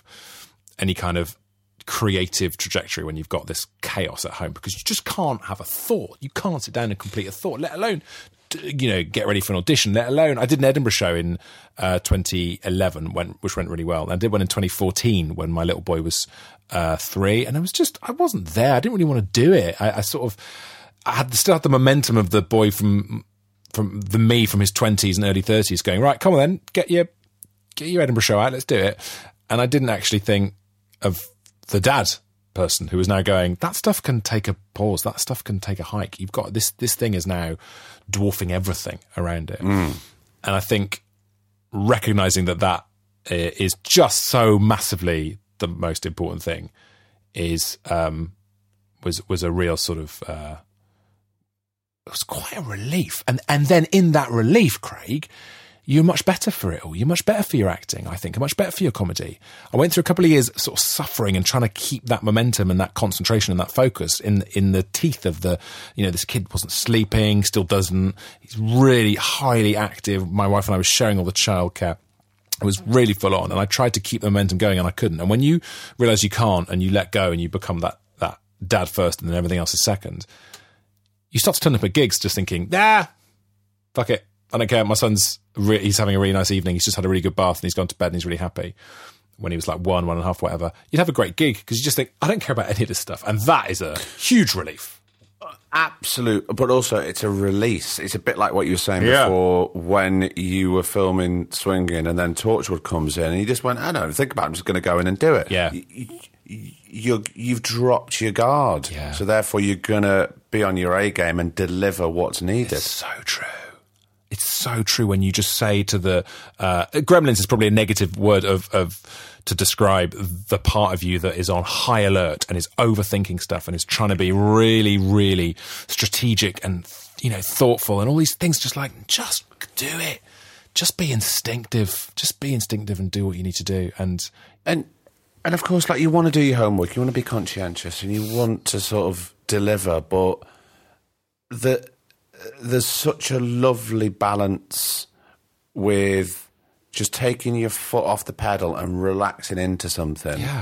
S8: creative trajectory when you've got this chaos at home, because you just can't have a thought. You can't sit down and complete a thought, let alone get ready for an audition, let alone. I did an Edinburgh show in 2011, which went really well. And I did one in 2014 when my little boy was 3, and I wasn't there. I didn't really want to do it. I still had the momentum of the boy from his 20s and early 30s going, right, come on then, get your Edinburgh show out, let's do it. And I didn't actually think of the dad person who was now going, that stuff can take a pause, that stuff can take a hike. You've got this thing is now dwarfing everything around it. And I think recognizing that is just so massively the most important thing was a real sort of it was quite a relief. And then in that relief, Craig, you're much better for it all. You're much better for your acting, I think, and much better for your comedy. I went through a couple of years sort of suffering and trying to keep that momentum and that concentration and that focus in the teeth of this kid wasn't sleeping, still doesn't. He's really highly active. My wife and I were sharing all the childcare. It was really full on, and I tried to keep the momentum going and I couldn't. And when you realise you can't and you let go and you become that dad first and then everything else is second, you start to turn up at gigs just thinking, fuck it. I don't care. My son's he's having a really nice evening. He's just had a really good bath and he's gone to bed and he's really happy. When he was like 1.5, whatever, you'd have a great gig because you just think, I don't care about any of this stuff. And that is a huge relief.
S3: Absolute, but also it's a release. It's a bit like what you were saying before when you were filming Swinging and then Torchwood comes in and you just went, I don't think about it, I'm just going to go in and do it.
S8: Yeah.
S3: You've dropped your guard.
S8: Yeah.
S3: So therefore you're going to be on your A game and deliver what's needed.
S8: It's so true. It's so true when you just say to the gremlins is probably a negative word to describe the part of you that is on high alert and is overthinking stuff and is trying to be really, really strategic and thoughtful and all these things. Just do it. Just be instinctive. Just be instinctive and do what you need to do. And
S3: of course, like, you want to do your homework, you want to be conscientious, and you want to sort of deliver, but there's such a lovely balance with just taking your foot off the pedal and relaxing into something.
S8: Yeah.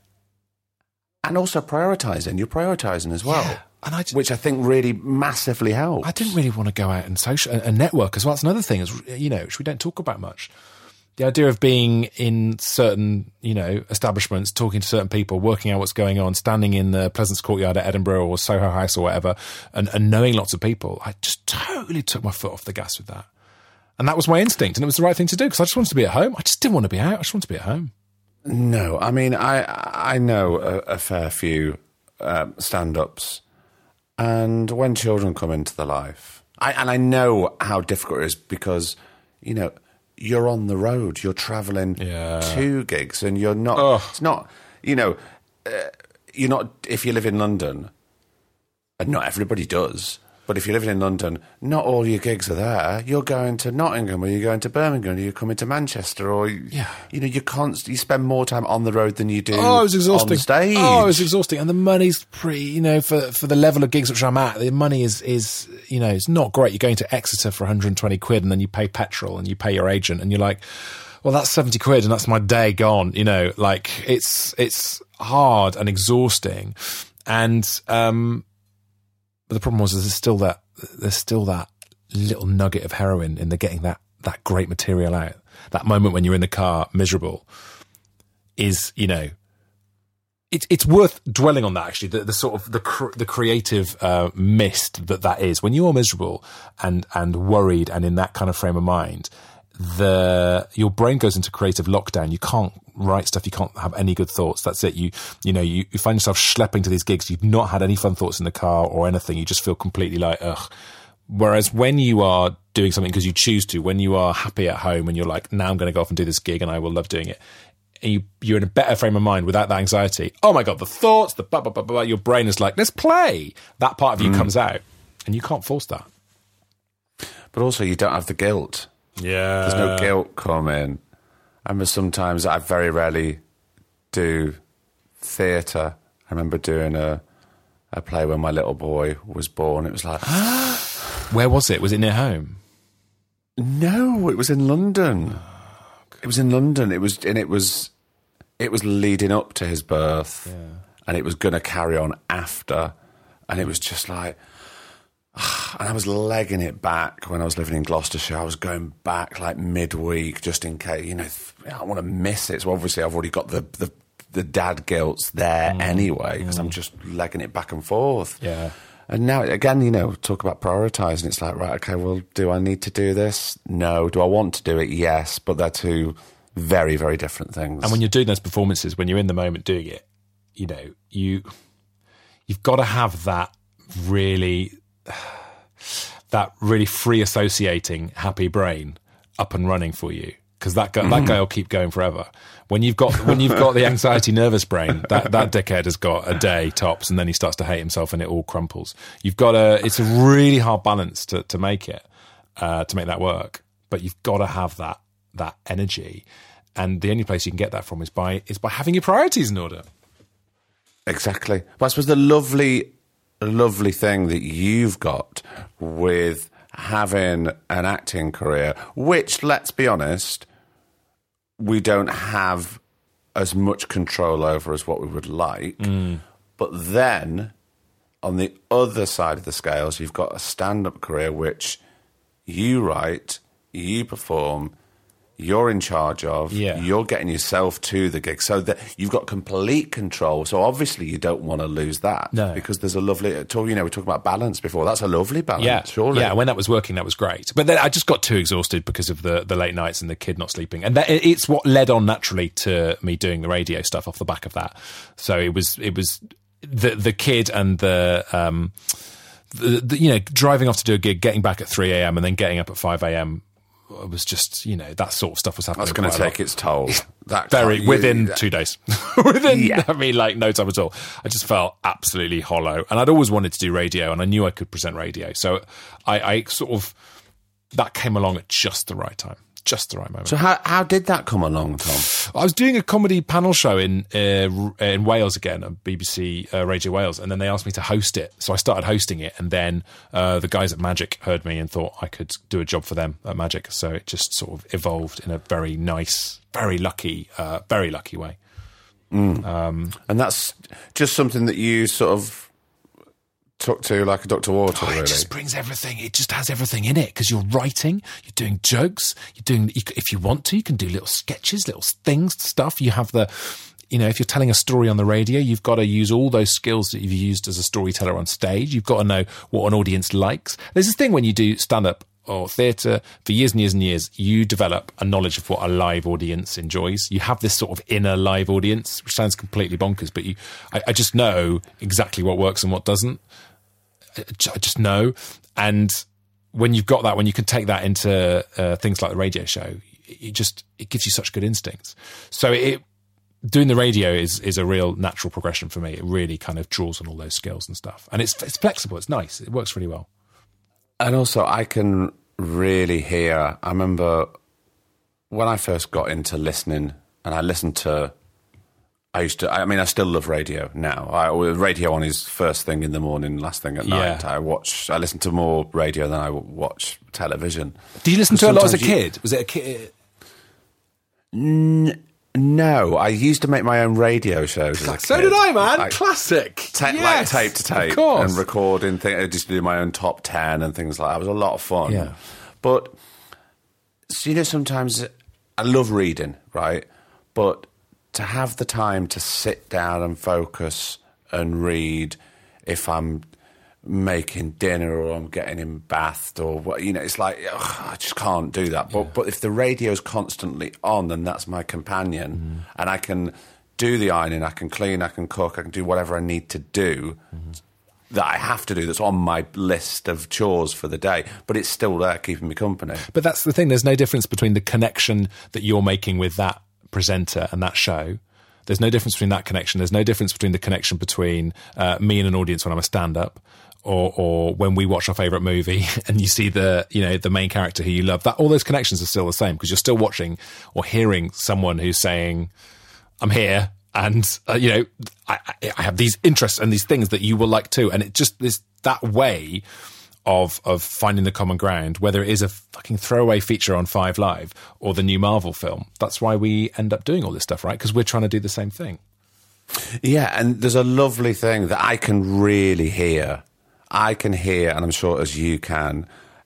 S3: And also prioritising. You're prioritising as well.
S8: Yeah. And
S3: which I think really massively helps.
S8: I didn't really want to go out and social and network as well. It's another thing, which we don't talk about much. The idea of being in certain, establishments, talking to certain people, working out what's going on, standing in the Pleasance Courtyard at Edinburgh or Soho House or whatever, and knowing lots of people, I just totally took my foot off the gas with that. And that was my instinct, and it was the right thing to do, because I just wanted to be at home. I just didn't want to be out. I just wanted to be at home.
S3: No, I mean, I know a fair few stand-ups, and when children come into the life, I know how difficult it is because, you're on the road, you're travelling to gigs, and you're not, it's not, you're not, if you live in London, and not everybody does, but if you're living in London, not all your gigs are there. You're going to Nottingham, or you're going to Birmingham, or you're coming to Manchester, or, you spend more time on the road than you do
S8: it was exhausting.
S3: on stage.
S8: Oh, it was exhausting. And the money's pretty, for the level of gigs which I'm at, the money is it's not great. You're going to Exeter for 120 quid, and then you pay petrol, and you pay your agent, and you're like, well, that's 70 quid, and that's my day gone. It's hard and exhausting. And, but the problem was there's still that little nugget of heroin in the getting that great material out. That moment when you're in the car miserable is, it's worth dwelling on that, actually, the sort of the creative mist that is. When you're miserable and worried and in that kind of frame of mind, your brain goes into creative lockdown. You can't write stuff. You can't have any good thoughts. That's it. You find yourself schlepping to these gigs. You've not had any fun thoughts in the car or anything. You just feel completely like, ugh. Whereas when you are doing something because you choose to, when you are happy at home and you're like, now I'm going to go off and do this gig and I will love doing it. And you're in a better frame of mind without that anxiety. Oh my God, the thoughts, the blah, blah, blah, blah. Your brain is like, let's play. That part of you comes out and you can't force that.
S3: But also you don't have the guilt.
S8: Yeah.
S3: There's no guilt coming. I remember sometimes I very rarely do theatre. I remember doing a play when my little boy was born. It was like...
S8: Where was it? Was it near home?
S3: No, it was in London. It was in London. It was leading up to his birth, and it was going to carry on after. And it was just like... And I was legging it back when I was living in Gloucestershire. I was going back like midweek just in case, I don't want to miss it. So obviously I've already got the dad guilts there anyway because I'm just legging it back and forth.
S8: Yeah.
S3: And now, again, talk about prioritising. It's like, right, okay, well, do I need to do this? No. Do I want to do it? Yes. But they're two very, very different things.
S8: And when you're doing those performances, when you're in the moment doing it, you've got to have that really free associating happy brain up and running for you, because that guy will keep going forever. When you've got the anxiety nervous brain, that dickhead has got a day tops, and then he starts to hate himself and it all crumples. It's a really hard balance to make it to make that work, but you've got to have that energy, and the only place you can get that from is by having your priorities in order.
S3: Exactly. Well, I suppose the lovely thing that you've got with having an acting career, which, let's be honest, we don't have as much control over as what we would like. But then, on the other side of the scales, you've got a stand-up career which you write, you perform, you're in charge of, you're getting yourself to the gig, so that you've got complete control. So obviously you don't want to lose that, because there's a lovely, we talked about balance before. That's a lovely balance, surely.
S8: Yeah, when that was working, that was great. But then I just got too exhausted because of the late nights and the kid not sleeping, and it's what led on naturally to me doing the radio stuff off the back of that. So it was the kid and the driving off to do a gig, getting back at 3 a.m. and then getting up at 5 a.m. was just, that sort of stuff was happening.
S3: That's going to take its toll.
S8: Within 2 days. No time at all. I just felt absolutely hollow. And I'd always wanted to do radio, and I knew I could present radio. So I sort of, that came along at just the right time. Just the right moment.
S3: So how did that come along, Tom?
S8: I was doing a comedy panel show in Wales again, at BBC Radio Wales, and then they asked me to host it. So I started hosting it, and then the guys at Magic heard me and thought I could do a job for them at Magic. So it just sort of evolved in a very nice, very lucky way.
S3: And that's just something that you sort of took to like a duck to water, really.
S8: It just brings everything. It just has everything in it, because you're writing, you're doing jokes, if you want to, you can do little sketches, little things, stuff. You have if you're telling a story on the radio, you've got to use all those skills that you've used as a storyteller on stage. You've got to know what an audience likes. There's this thing when you do stand-up or theatre for years and years and years, you develop a knowledge of what a live audience enjoys. You have this sort of inner live audience, which sounds completely bonkers, but I just know exactly what works and what doesn't. I just know. And when you've got that, when you can take that into things like the radio show, it gives you such good instincts. So doing the radio is a real natural progression for me. It really kind of draws on all those skills and stuff. And it's flexible. It's nice. It works really well.
S3: And also I can really hear, I remember when I first got into listening, and I listened to, I still love radio now. Radio on is first thing in the morning, last thing at night. I listen to more radio than I watch television.
S8: Did you listen to it a lot as a kid? Was it a kid?
S3: No, I used to make my own radio shows as a kid.
S8: So did I, man. Classic.
S3: Like tape to tape and recording things. I just do my own top 10 and things like that. It was a lot of fun.
S8: Yeah.
S3: But, sometimes I love reading, right? But to have the time to sit down and focus and read, if I'm making dinner or I'm getting in bathed or what, it's like, I just can't do that. But if the radio's constantly on, then that's my companion, and I can do the ironing, I can clean, I can cook, I can do whatever I need to do that I have to do, that's on my list of chores for the day, but it's still there keeping me company.
S8: But that's the thing, there's no difference between the connection that you're making with that presenter and that show. There's no difference between that connection. There's no difference between the connection between me and an audience when I'm a stand-up, or when we watch our favourite movie and you see the main character who you love. That all those connections are still the same, because you're still watching or hearing someone who's saying, "I'm here, and I have these interests and these things that you will like too." And it just is that way of finding the common ground, whether it is a fucking throwaway feature on 5 Live or the new Marvel film. That's why we end up doing all this stuff, right? Because we're trying to do the same thing.
S3: Yeah, and there's a lovely thing that I can really hear. I can hear, and I'm sure as you can,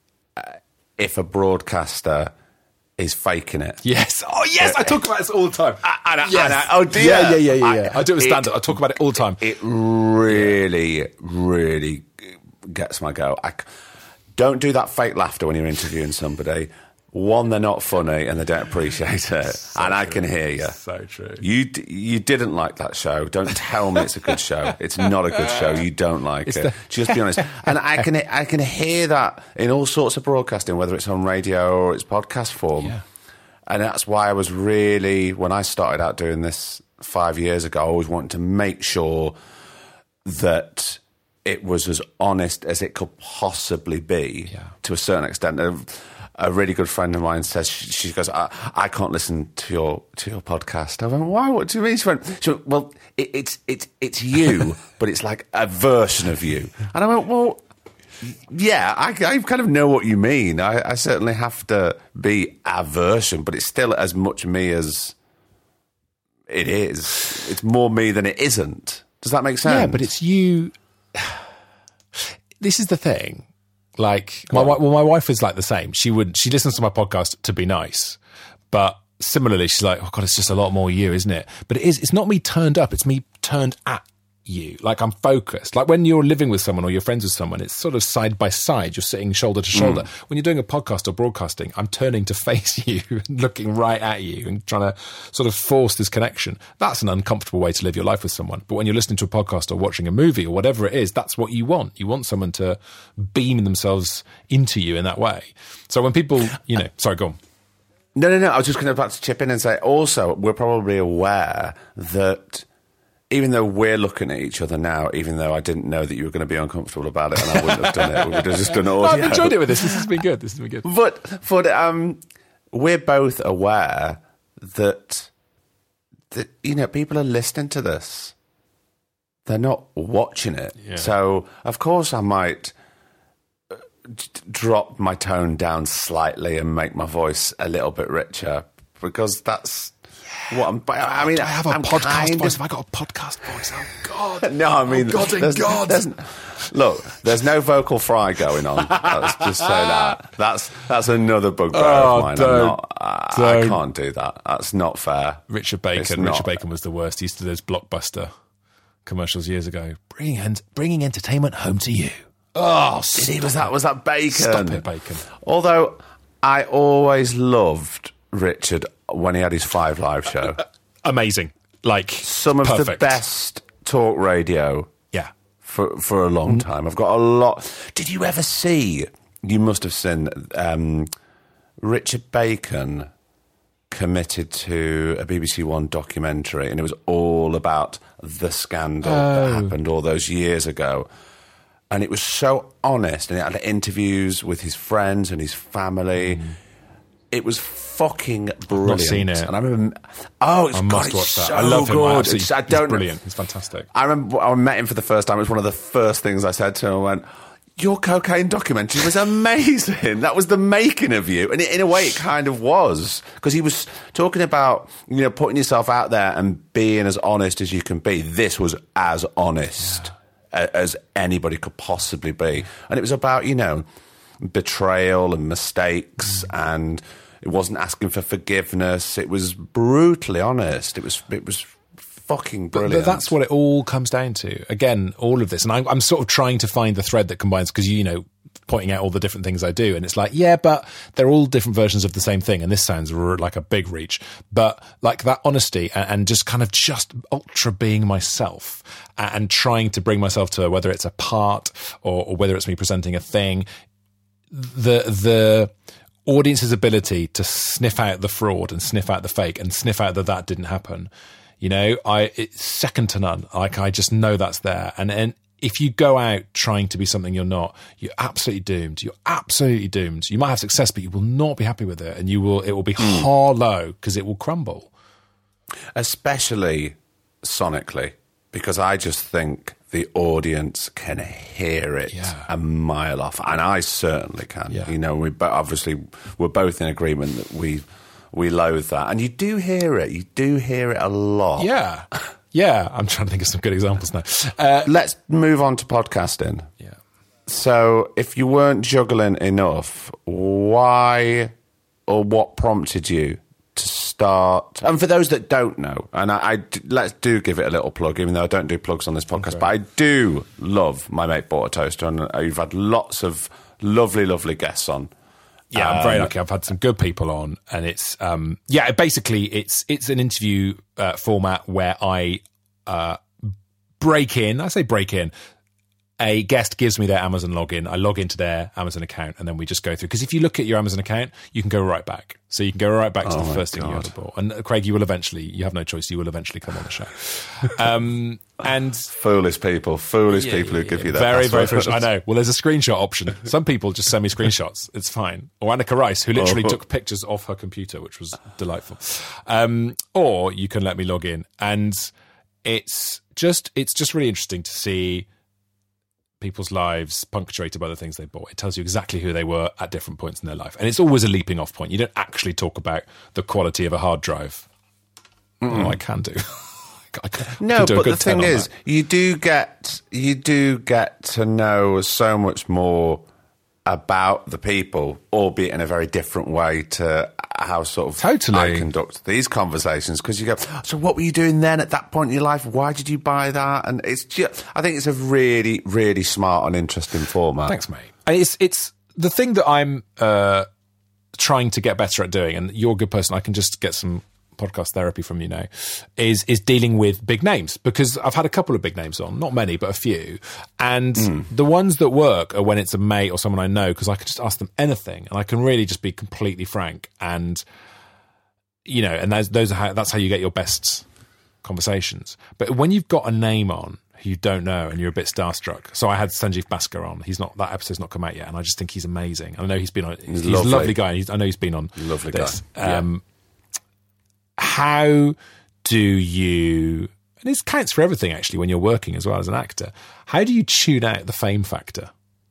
S3: if a broadcaster is faking it.
S8: Yes. Oh, yes. I talk about this all the time.
S3: Oh, dear.
S8: Yeah. I do it with stand-up. I talk about it all the time.
S3: It really, really gets my go. Don't do that fake laughter when you're interviewing somebody. One, they're not funny and they don't appreciate it. So and I can hear you.
S8: So true.
S3: You didn't like that show. Don't tell me it's a good show. It's not a good show. You don't like it. Just be honest. And I can hear that in all sorts of broadcasting, whether it's on radio or it's podcast form. Yeah. And that's why I was really, when I started out doing this 5 years ago, I always wanted to make sure that it was as honest as it could possibly be, to a certain extent. A really good friend of mine says, she goes, I can't listen to your podcast. I went, why? What do you mean? She went, well, it's you, but it's like a version of you. And I went, well, yeah, I kind of know what you mean. I certainly have to be a version, but it's still as much me as it is. It's more me than it isn't. Does that make sense?
S8: Yeah, but it's you. This is the thing. Like, my wife is like the same. She listens to my podcast to be nice, but similarly, she's like, oh God, it's just a lot more you, isn't it? But it's not me turned up. It's me turned at you. Like, I'm focused. Like, when you're living with someone or you're friends with someone, it's sort of side by side. You're sitting shoulder to shoulder. When you're doing a podcast or broadcasting, I'm turning to face you and looking right at you and trying to sort of force this connection. That's an uncomfortable way to live your life with someone. But when you're listening to a podcast or watching a movie or whatever it is, that's what you want. You want someone to beam themselves into you in that way. So when people, sorry, go on.
S3: No. I was just going to chip in and say, also, we're probably aware that even though we're looking at each other now, even though I didn't know that you were going to be uncomfortable about it and I wouldn't have done it, we would have just done audio.
S8: I've enjoyed it with this. This has been good.
S3: But we're both aware that people are listening to this. They're not watching it. Yeah. So, of course, I might drop my tone down slightly and make my voice a little bit richer, because that's what I'm... I mean,
S8: I have a podcast voice. Have I got a podcast voice? Oh, God.
S3: No, I mean...
S8: Oh, God and God.
S3: Look, there's no vocal fry going on. Let's just say that. That's another bugbear of mine. I can't do that. That's not fair.
S8: Richard Bacon was the worst. He used to do those Blockbuster commercials years ago. Bringing entertainment home to you. Oh,
S3: was that Bacon?
S8: Stop it, Bacon.
S3: Although I always loved Richard when he had his 5 Live show.
S8: Amazing. Like,
S3: some of the best talk radio.
S8: Yeah.
S3: For a long time. I've got a lot. Did you ever see? You must have seen Richard Bacon committed to a BBC One documentary, and it was all about the scandal that happened all those years ago. And it was so honest, and it had interviews with his friends and his family. It was fucking brilliant.
S8: I've not seen it.
S3: And I remember...
S8: I must watch that.
S3: So
S8: I love him.
S3: Good.
S8: He's brilliant. He's fantastic.
S3: I remember I met him for the first time. It was one of the first things I said to him. I went, your cocaine documentary was amazing. That was the making of you. And in a way, it kind of was. Because he was talking about, putting yourself out there and being as honest as you can be. This was as honest as anybody could possibly be. And it was about, betrayal and mistakes, and it wasn't asking for forgiveness. It was brutally honest. It was fucking brilliant.
S8: But that's what it all comes down to. Again, all of this. And I'm sort of trying to find the thread that combines, because, pointing out all the different things I do. And it's like, yeah, but they're all different versions of the same thing. And this sounds like a big reach. But like that honesty and just kind of just ultra being myself and trying to bring myself to, whether it's a part or whether it's me presenting a thing, the audience's ability to sniff out the fraud and sniff out the fake and sniff out that didn't happen. It's second to none. Like, I just know that's there. And if you go out trying to be something you're not, you're absolutely doomed. You're absolutely doomed. You might have success, but you will not be happy with it, and it will be hollow because it will crumble.
S3: Especially sonically, because I just think the audience can hear it a mile off, and I certainly can. Yeah. We're both in agreement that we loathe that, and you do hear it. You do hear it a lot.
S8: Yeah. Yeah, I'm trying to think of some good examples now.
S3: Let's move on to podcasting.
S8: Yeah.
S3: So, if you weren't juggling enough, why or what prompted you to start? And for those that don't know, and let's give it a little plug, even though I don't do plugs on this podcast, but I do love My Mate Bought a Toaster, and you've had lots of lovely, lovely guests on.
S8: Yeah, I'm very lucky. I've had some good people on, and it's basically it's an interview format where I break in. I say break in. A guest gives me their Amazon login. I log into their Amazon account, and then we just go through. Because if you look at your Amazon account, you can go right back. So you can go right back to the first thing you ever bought. And Craig, you have no choice. You will eventually come on the show. And
S3: foolish people who give you that.
S8: Very, very foolish. I know. Well, there's a screenshot option. Some people just send me screenshots. It's fine. Or Annika Rice, who literally took pictures off her computer, which was delightful. Or you can let me log in, and it's just really interesting to see people's lives punctuated by the things they bought. It tells you exactly who they were at different points in their life. And it's always a leaping off point. You don't actually talk about the quality of a hard drive. Oh, I can do.
S3: No, but the thing is, you do get to know so much more about the people, albeit in a very different way to how sort of
S8: Totally.
S3: I conduct these conversations, because you go, so what were you doing then at that point in your life? Why did you buy that? And it's just, I think it's a really, really smart and interesting format.
S8: Thanks, mate. It's the thing that I'm trying to get better at doing, and you're a good person, I can just get some podcast therapy from you now, is dealing with big names, because I've had a couple of big names on, not many, but a few, and the ones that work are when it's a mate or someone I know, because I can just ask them anything and I can really just be completely frank, and and that's how you get your best conversations. But when you've got a name on who you don't know and you're a bit starstruck, so I had Sanjeev Bhaskar on. That episode's not come out yet, and I just think he's amazing. I know he's been on. He's a lovely guy. I know he's been on.
S3: Lovely
S8: this.
S3: guy.
S8: How do you, and this counts for everything actually when you're working as well as an actor, how do you tune out the fame factor?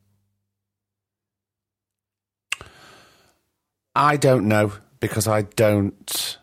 S3: I don't know, because I don't.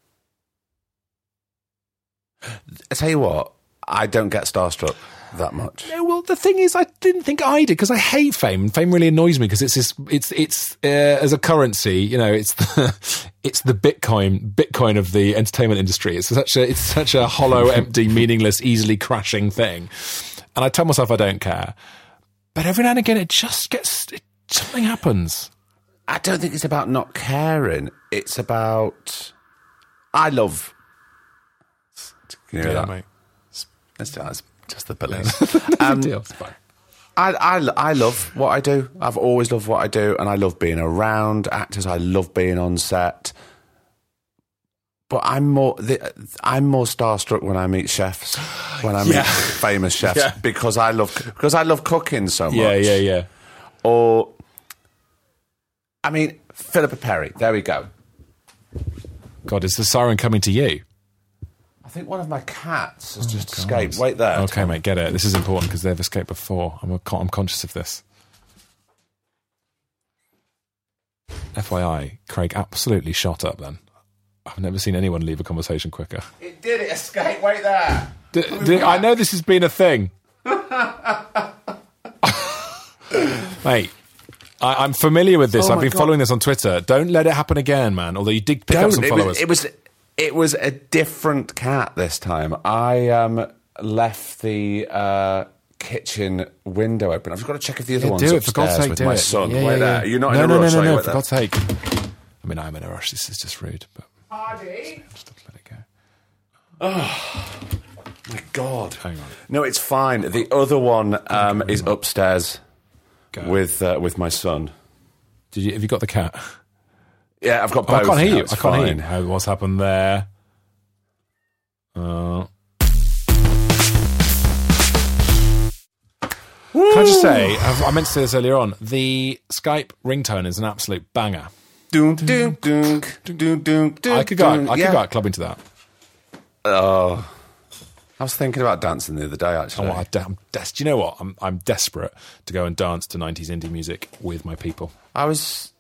S3: I tell you what, I don't get starstruck that much.
S8: No, well, the thing is, I didn't think I did, because I hate fame. Fame really annoys me, because it's as a currency, it's the Bitcoin of the entertainment industry. It's such a hollow, empty, meaningless, easily crashing thing. And I tell myself I don't care, but every now and again something happens.
S3: I don't think it's about not caring. It's about, I love. Can you hear that,
S8: mate?
S3: It's just the police.
S8: Deal. It's fine.
S3: I love what I do. I've always loved what I do, and I love being around actors. I love being on set. But I'm more starstruck when I meet chefs, when I meet famous chefs, because I love cooking so much.
S8: Yeah.
S3: Or, I mean, Philippa Perry. There we go.
S8: God, is the siren coming to you?
S3: I think one of my cats has just escaped. Wait there.
S8: Okay, mate, get it. This is important because they've escaped before. I'm conscious of this. FYI, Craig absolutely shot up then. I've never seen anyone leave a conversation quicker.
S3: It did escape. Wait there.
S8: I know this has been a thing. Mate, I'm familiar with this. I've been following this on Twitter. Don't let it happen again, man. Although you did pick up some followers.
S3: It was a different cat this time. I left the kitchen window open. I've just got to check if the other one's upstairs, for God's sake, with my son. Wait there. You're not in a rush.
S8: No, for God's sake. I mean, I'm in a rush. This is just rude. But
S3: Hardy?
S8: Just let it go.
S3: Oh, my God.
S8: Hang on.
S3: No, it's fine. The other one is upstairs with my son.
S8: Have you got the cat?
S3: Yeah, I've got both.
S8: I can't hear you.
S3: I can't
S8: hear you. What's happened there? Can I just say, I meant to say this earlier on, the Skype ringtone is an absolute banger.
S3: I
S8: could go out clubbing to that.
S3: Oh, I was thinking about dancing the other day, actually.
S8: Do you know what? I'm desperate to go and dance to 90s indie music with my people.
S3: I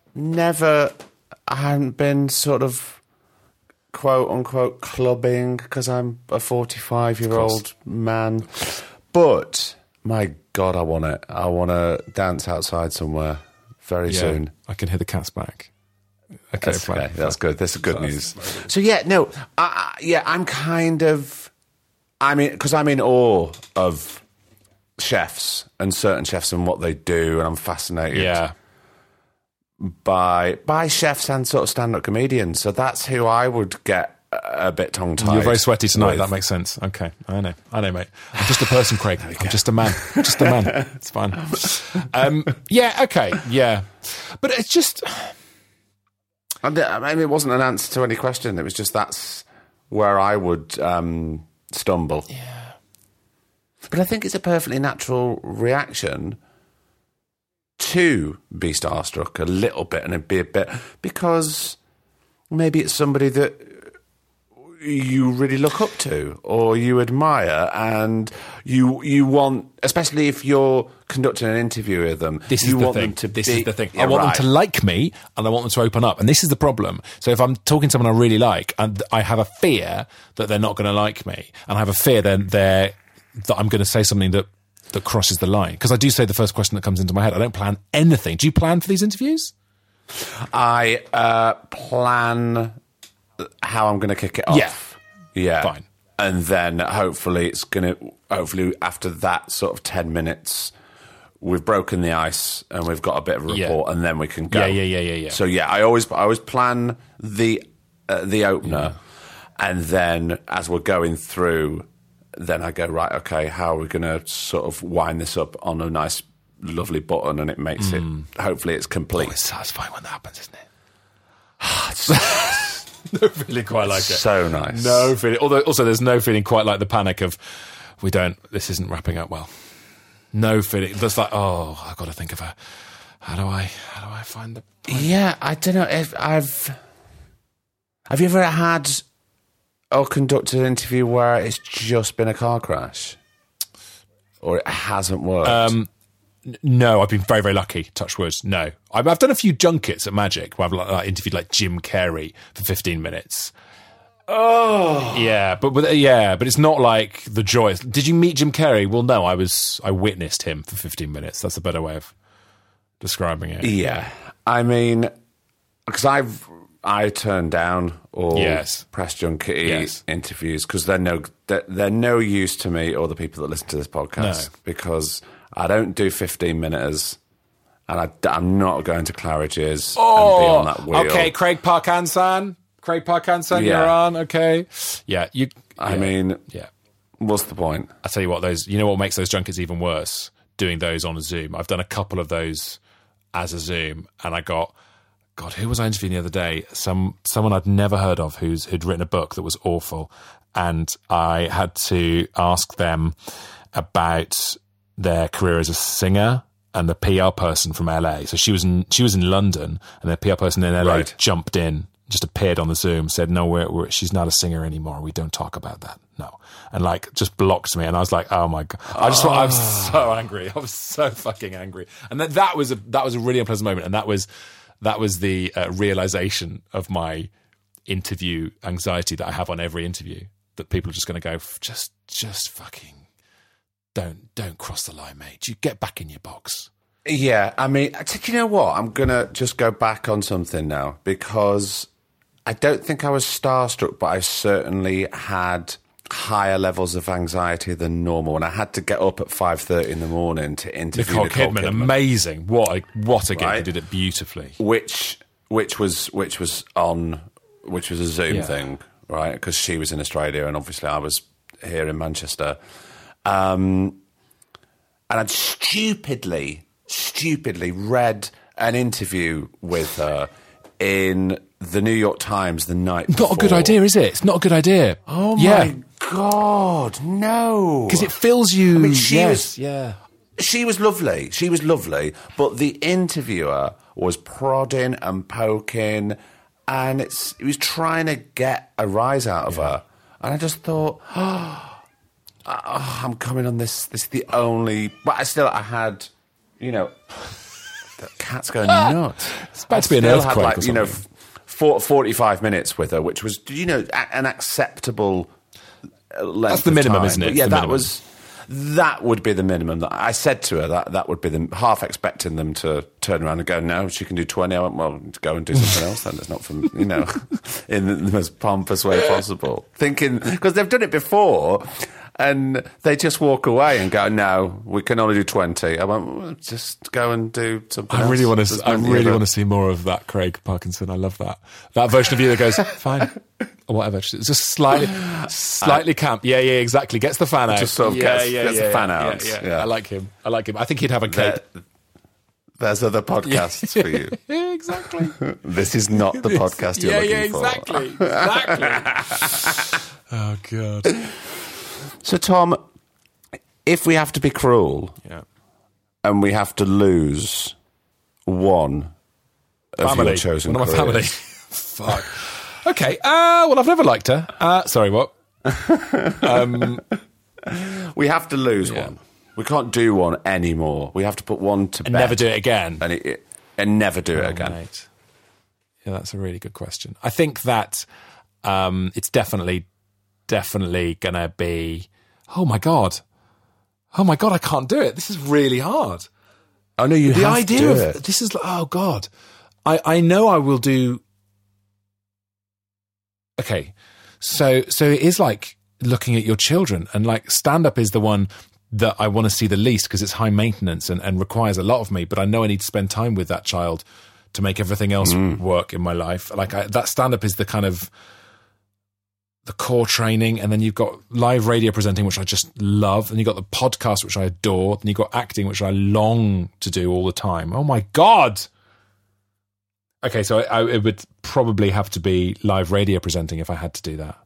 S3: hadn't been sort of quote-unquote clubbing because I'm a 45-year-old man. But, my God, I want it. I want to dance outside somewhere very soon.
S8: I can hear the cat's back.
S3: Okay, that's good. This is good news. So, I'm kind of... I mean, because I'm in awe of chefs and certain chefs and what they do, and I'm fascinated by chefs and sort of stand-up comedians. So that's who I would get a bit tongue-tied.
S8: You're very sweaty tonight. That makes sense. Okay, I know, mate. I'm just a person, Craig. I'm just a man. Just a man. It's fine. Okay. But it's just...
S3: I mean, it wasn't an answer to any question. It was just that's where I would stumble.
S8: Yeah.
S3: But I think it's a perfectly natural reaction to be starstruck a little bit and be a bit, because maybe it's somebody that you really look up to or you admire, and you want, especially if you're conducting an interview with them,
S8: this is the thing.
S3: Yeah,
S8: I want them to like me, and I want them to open up, and this is the problem. So if I'm talking to someone I really like, and I have a fear that they're not going to like me, and I have a fear that I'm going to say something that crosses the line, because I do say the first question that comes into my head. I don't plan anything. Do you plan for these interviews?
S3: I plan how I'm going to kick it off. Yeah.
S8: Fine.
S3: And then hopefully after that sort of 10 minutes, we've broken the ice and we've got a bit of a report, and then we can go.
S8: Yeah.
S3: So I always plan the opener, and then as we're going through, then I go, right, okay, how are we going to sort of wind this up on a nice, lovely button, and it makes it, hopefully it's complete.
S8: Oh, it's satisfying when that happens, isn't it? No feeling quite like it.
S3: So nice.
S8: No feeling. Although also there's no feeling quite like the panic of this isn't wrapping up well. No feeling. That's like, oh, I've got to think of how do I find the point?
S3: Yeah, I don't know if have you ever had or conducted an interview where it's just been a car crash? Or it hasn't worked?
S8: No, I've been very, very lucky, touch wood. No. I've done a few junkets at Magic where I've interviewed like Jim Carrey for 15 minutes. Oh. Yeah, but it's not like the joy. Did you meet Jim Carrey? Well, no, I witnessed him for 15 minutes. That's a better way of describing it.
S3: Yeah. I mean, because I turned down all press junket interviews because they're no use to me or the people that listen to this podcast because I don't do 15-minuters and I'm not going to Claridge's and be on that wheel.
S8: Okay, Craig Parkinson, you're on, okay. I
S3: mean, what's the point?
S8: I'll tell you what, what makes those junkets even worse? Doing those on a Zoom. I've done a couple of those as a Zoom, and I got, God, who was I interviewing the other day? Someone I'd never heard of who'd written a book that was awful, and I had to ask them about their career as a singer and the PR person from LA. So she was in London, and the PR person in LA jumped in, just appeared on the Zoom, said, no, she's not a singer anymore. We don't talk about that. No. And just blocked me. And I was like, oh my God. I was so angry. I was so fucking angry. And that was a really unpleasant moment. And that was the realization of my interview anxiety that I have on every interview, that people are just going to go, just fucking don't cross the line, mate. You get back in your box.
S3: Yeah, I mean, you know what? I'm going to just go back on something now, because I don't think I was starstruck, but I certainly had higher levels of anxiety than normal, and I had to get up at 5:30 in the morning to interview Nicole Kidman.
S8: Amazing! What a game! They did it beautifully.
S3: Which was a Zoom thing, right? Because she was in Australia, and obviously I was here in Manchester, and I'd stupidly read an interview with her in the New York Times the night before.
S8: Not a good idea, is it? It's not a good idea.
S3: Oh my God, no.
S8: Because it fills you...
S3: I mean, she was lovely. She was lovely. But the interviewer was prodding and poking, and he was trying to get a rise out of her. And I just thought, I'm coming on this. This is the only... But I had, the cat's going nuts.
S8: It's about to be an earthquake or something.
S3: 45 minutes with her, which was, an acceptable length.
S8: That's the minimum, isn't it?
S3: But that would be the minimum. That I said to her that would be the half expecting them to turn around and go, no, she can do 20. I went, well, go and do something else then. It's not from, in the most pompous way possible. Thinking, because they've done it before, and they just walk away and go, no, we can only do 20. I went, well, just go and do something else.
S8: I really want to see more of that, Craig Parkinson. I love that. That version of you that goes, fine, or whatever. It's just slightly camp. Yeah, exactly. Gets the fan out.
S3: Just sort of gets the fan out.
S8: Yeah. I like him. I think he'd have a cape.
S3: There's other podcasts for you.
S8: Yeah, exactly.
S3: This is not the podcast you're looking for.
S8: Exactly. Oh, God.
S3: So, Tom, if we have to be cruel and we have to lose one of your chosen careers...
S8: One of my family. Fuck. Okay, well, I've never liked her. Sorry, what?
S3: We have to lose one. We can't do one anymore. We have to put one to bed.
S8: And never do it again.
S3: And never do it again.
S8: Mate. Yeah, that's a really good question. I think that it's definitely going to be... Oh, my God, I can't do it. This is really hard.
S3: Oh, no, you have to do it.
S8: This is... Oh, God. I know I will do. Okay, so it is like looking at your children, and like stand-up is the one that I want to see the least because it's high maintenance and requires a lot of me, but I know I need to spend time with that child to make everything else work in my life. Like that stand-up is the kind of the core training, and then you've got live radio presenting, which I just love, and you've got the podcast, which I adore, and you've got acting, which I long to do all the time. Oh my God! Okay, so it would probably have to be live radio presenting if I had to do that.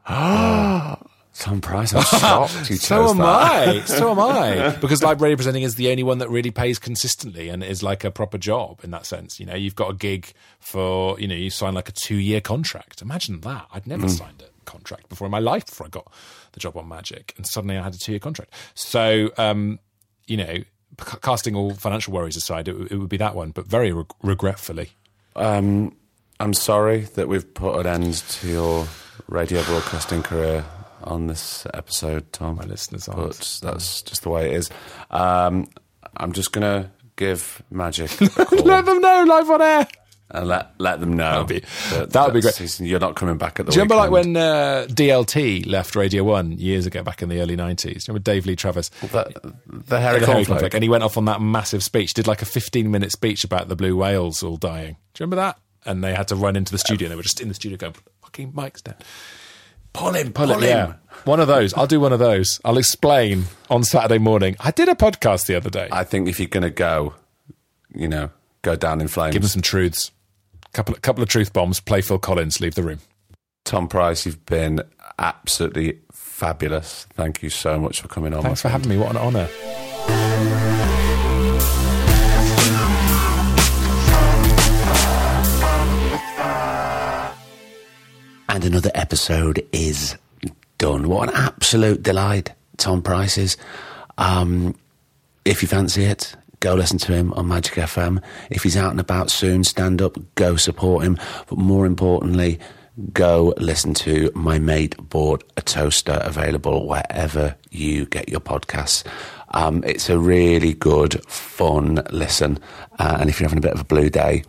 S3: Tom Price, I'm shocked you chose
S8: So am
S3: that.
S8: I. Because live radio presenting is the only one that really pays consistently and is like a proper job in that sense. You know, you've got a gig for, you know, you sign like a 2-year contract. Imagine that. I'd never signed a contract before in my life before I got the job on Magic. And suddenly I had a 2-year contract. So, you know, casting all financial worries aside, it would be that one, but very regretfully.
S3: I'm sorry that we've put an end to your radio broadcasting career on this episode, Tom.
S8: My listeners aren't.
S3: But that's just the way it is. I'm just going to give Magic a call.
S8: Let them know live on air.
S3: And let them know.
S8: That would be great.
S3: You're not coming back at the
S8: Do you
S3: weekend.
S8: remember like when DLT left Radio 1 years ago, back in the early 90s? Do you remember Dave Lee Travis?
S3: The Harry Cornflake.
S8: And he went off on that massive speech, did like a 15-minute speech about the blue whales all dying. Do you remember that? And they had to run into the studio, and they were just in the studio going, fucking mic's down. Pull him. Yeah. One of those. I'll do one of those. I'll explain on Saturday morning. I did a podcast the other day.
S3: I think if you're going to go, you know, go down in flames.
S8: Give them some truths. Couple of truth bombs, play Phil Collins, leave the room.
S3: Tom Price, you've been absolutely fabulous. Thank you so much for coming on.
S8: Thanks for having me. What an honour.
S3: And another episode is done. What an absolute delight Tom Price is. If you fancy it, go listen to him on Magic FM. If he's out and about soon, stand up, go support him. But more importantly, go listen to My Mate Bought a Toaster, available wherever you get your podcasts. It's a really good, fun listen. And if you're having a bit of a blue day,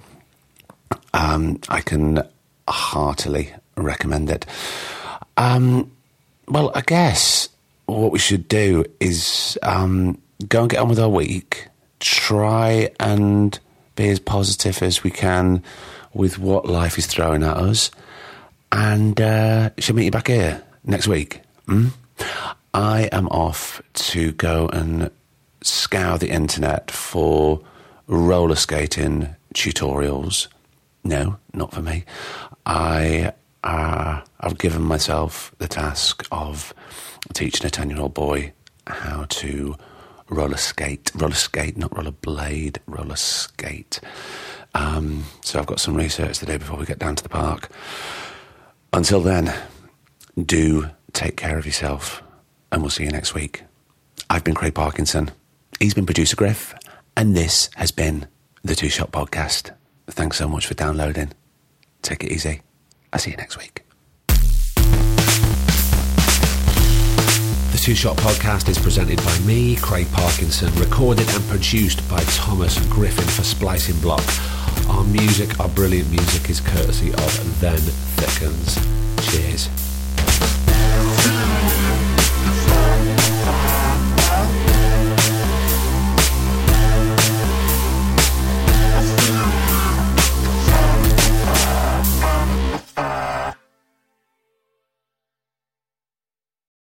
S3: I can heartily recommend it. Well, I guess what we should do is go and get on with our week. Try and be as positive as we can with what life is throwing at us. And she'll meet you back here next week. I am off to go and scour the internet for roller skating tutorials. No, not for me. I've given myself the task of teaching a 10-year-old boy how to roller skate, not rollerblade, roller skate. So I've got some research to do before we get down to the park. Until then, do take care of yourself, and we'll see you next week. I've been Craig Parkinson. He's been producer Griff, and this has been the Two Shot Podcast. Thanks so much for downloading. Take it easy. I'll see you next week. The Two Shot Podcast is presented by me, Craig Parkinson, recorded and produced by Thomas Griffin for Splicing Block. Our brilliant music is courtesy of Then Thickens. Cheers.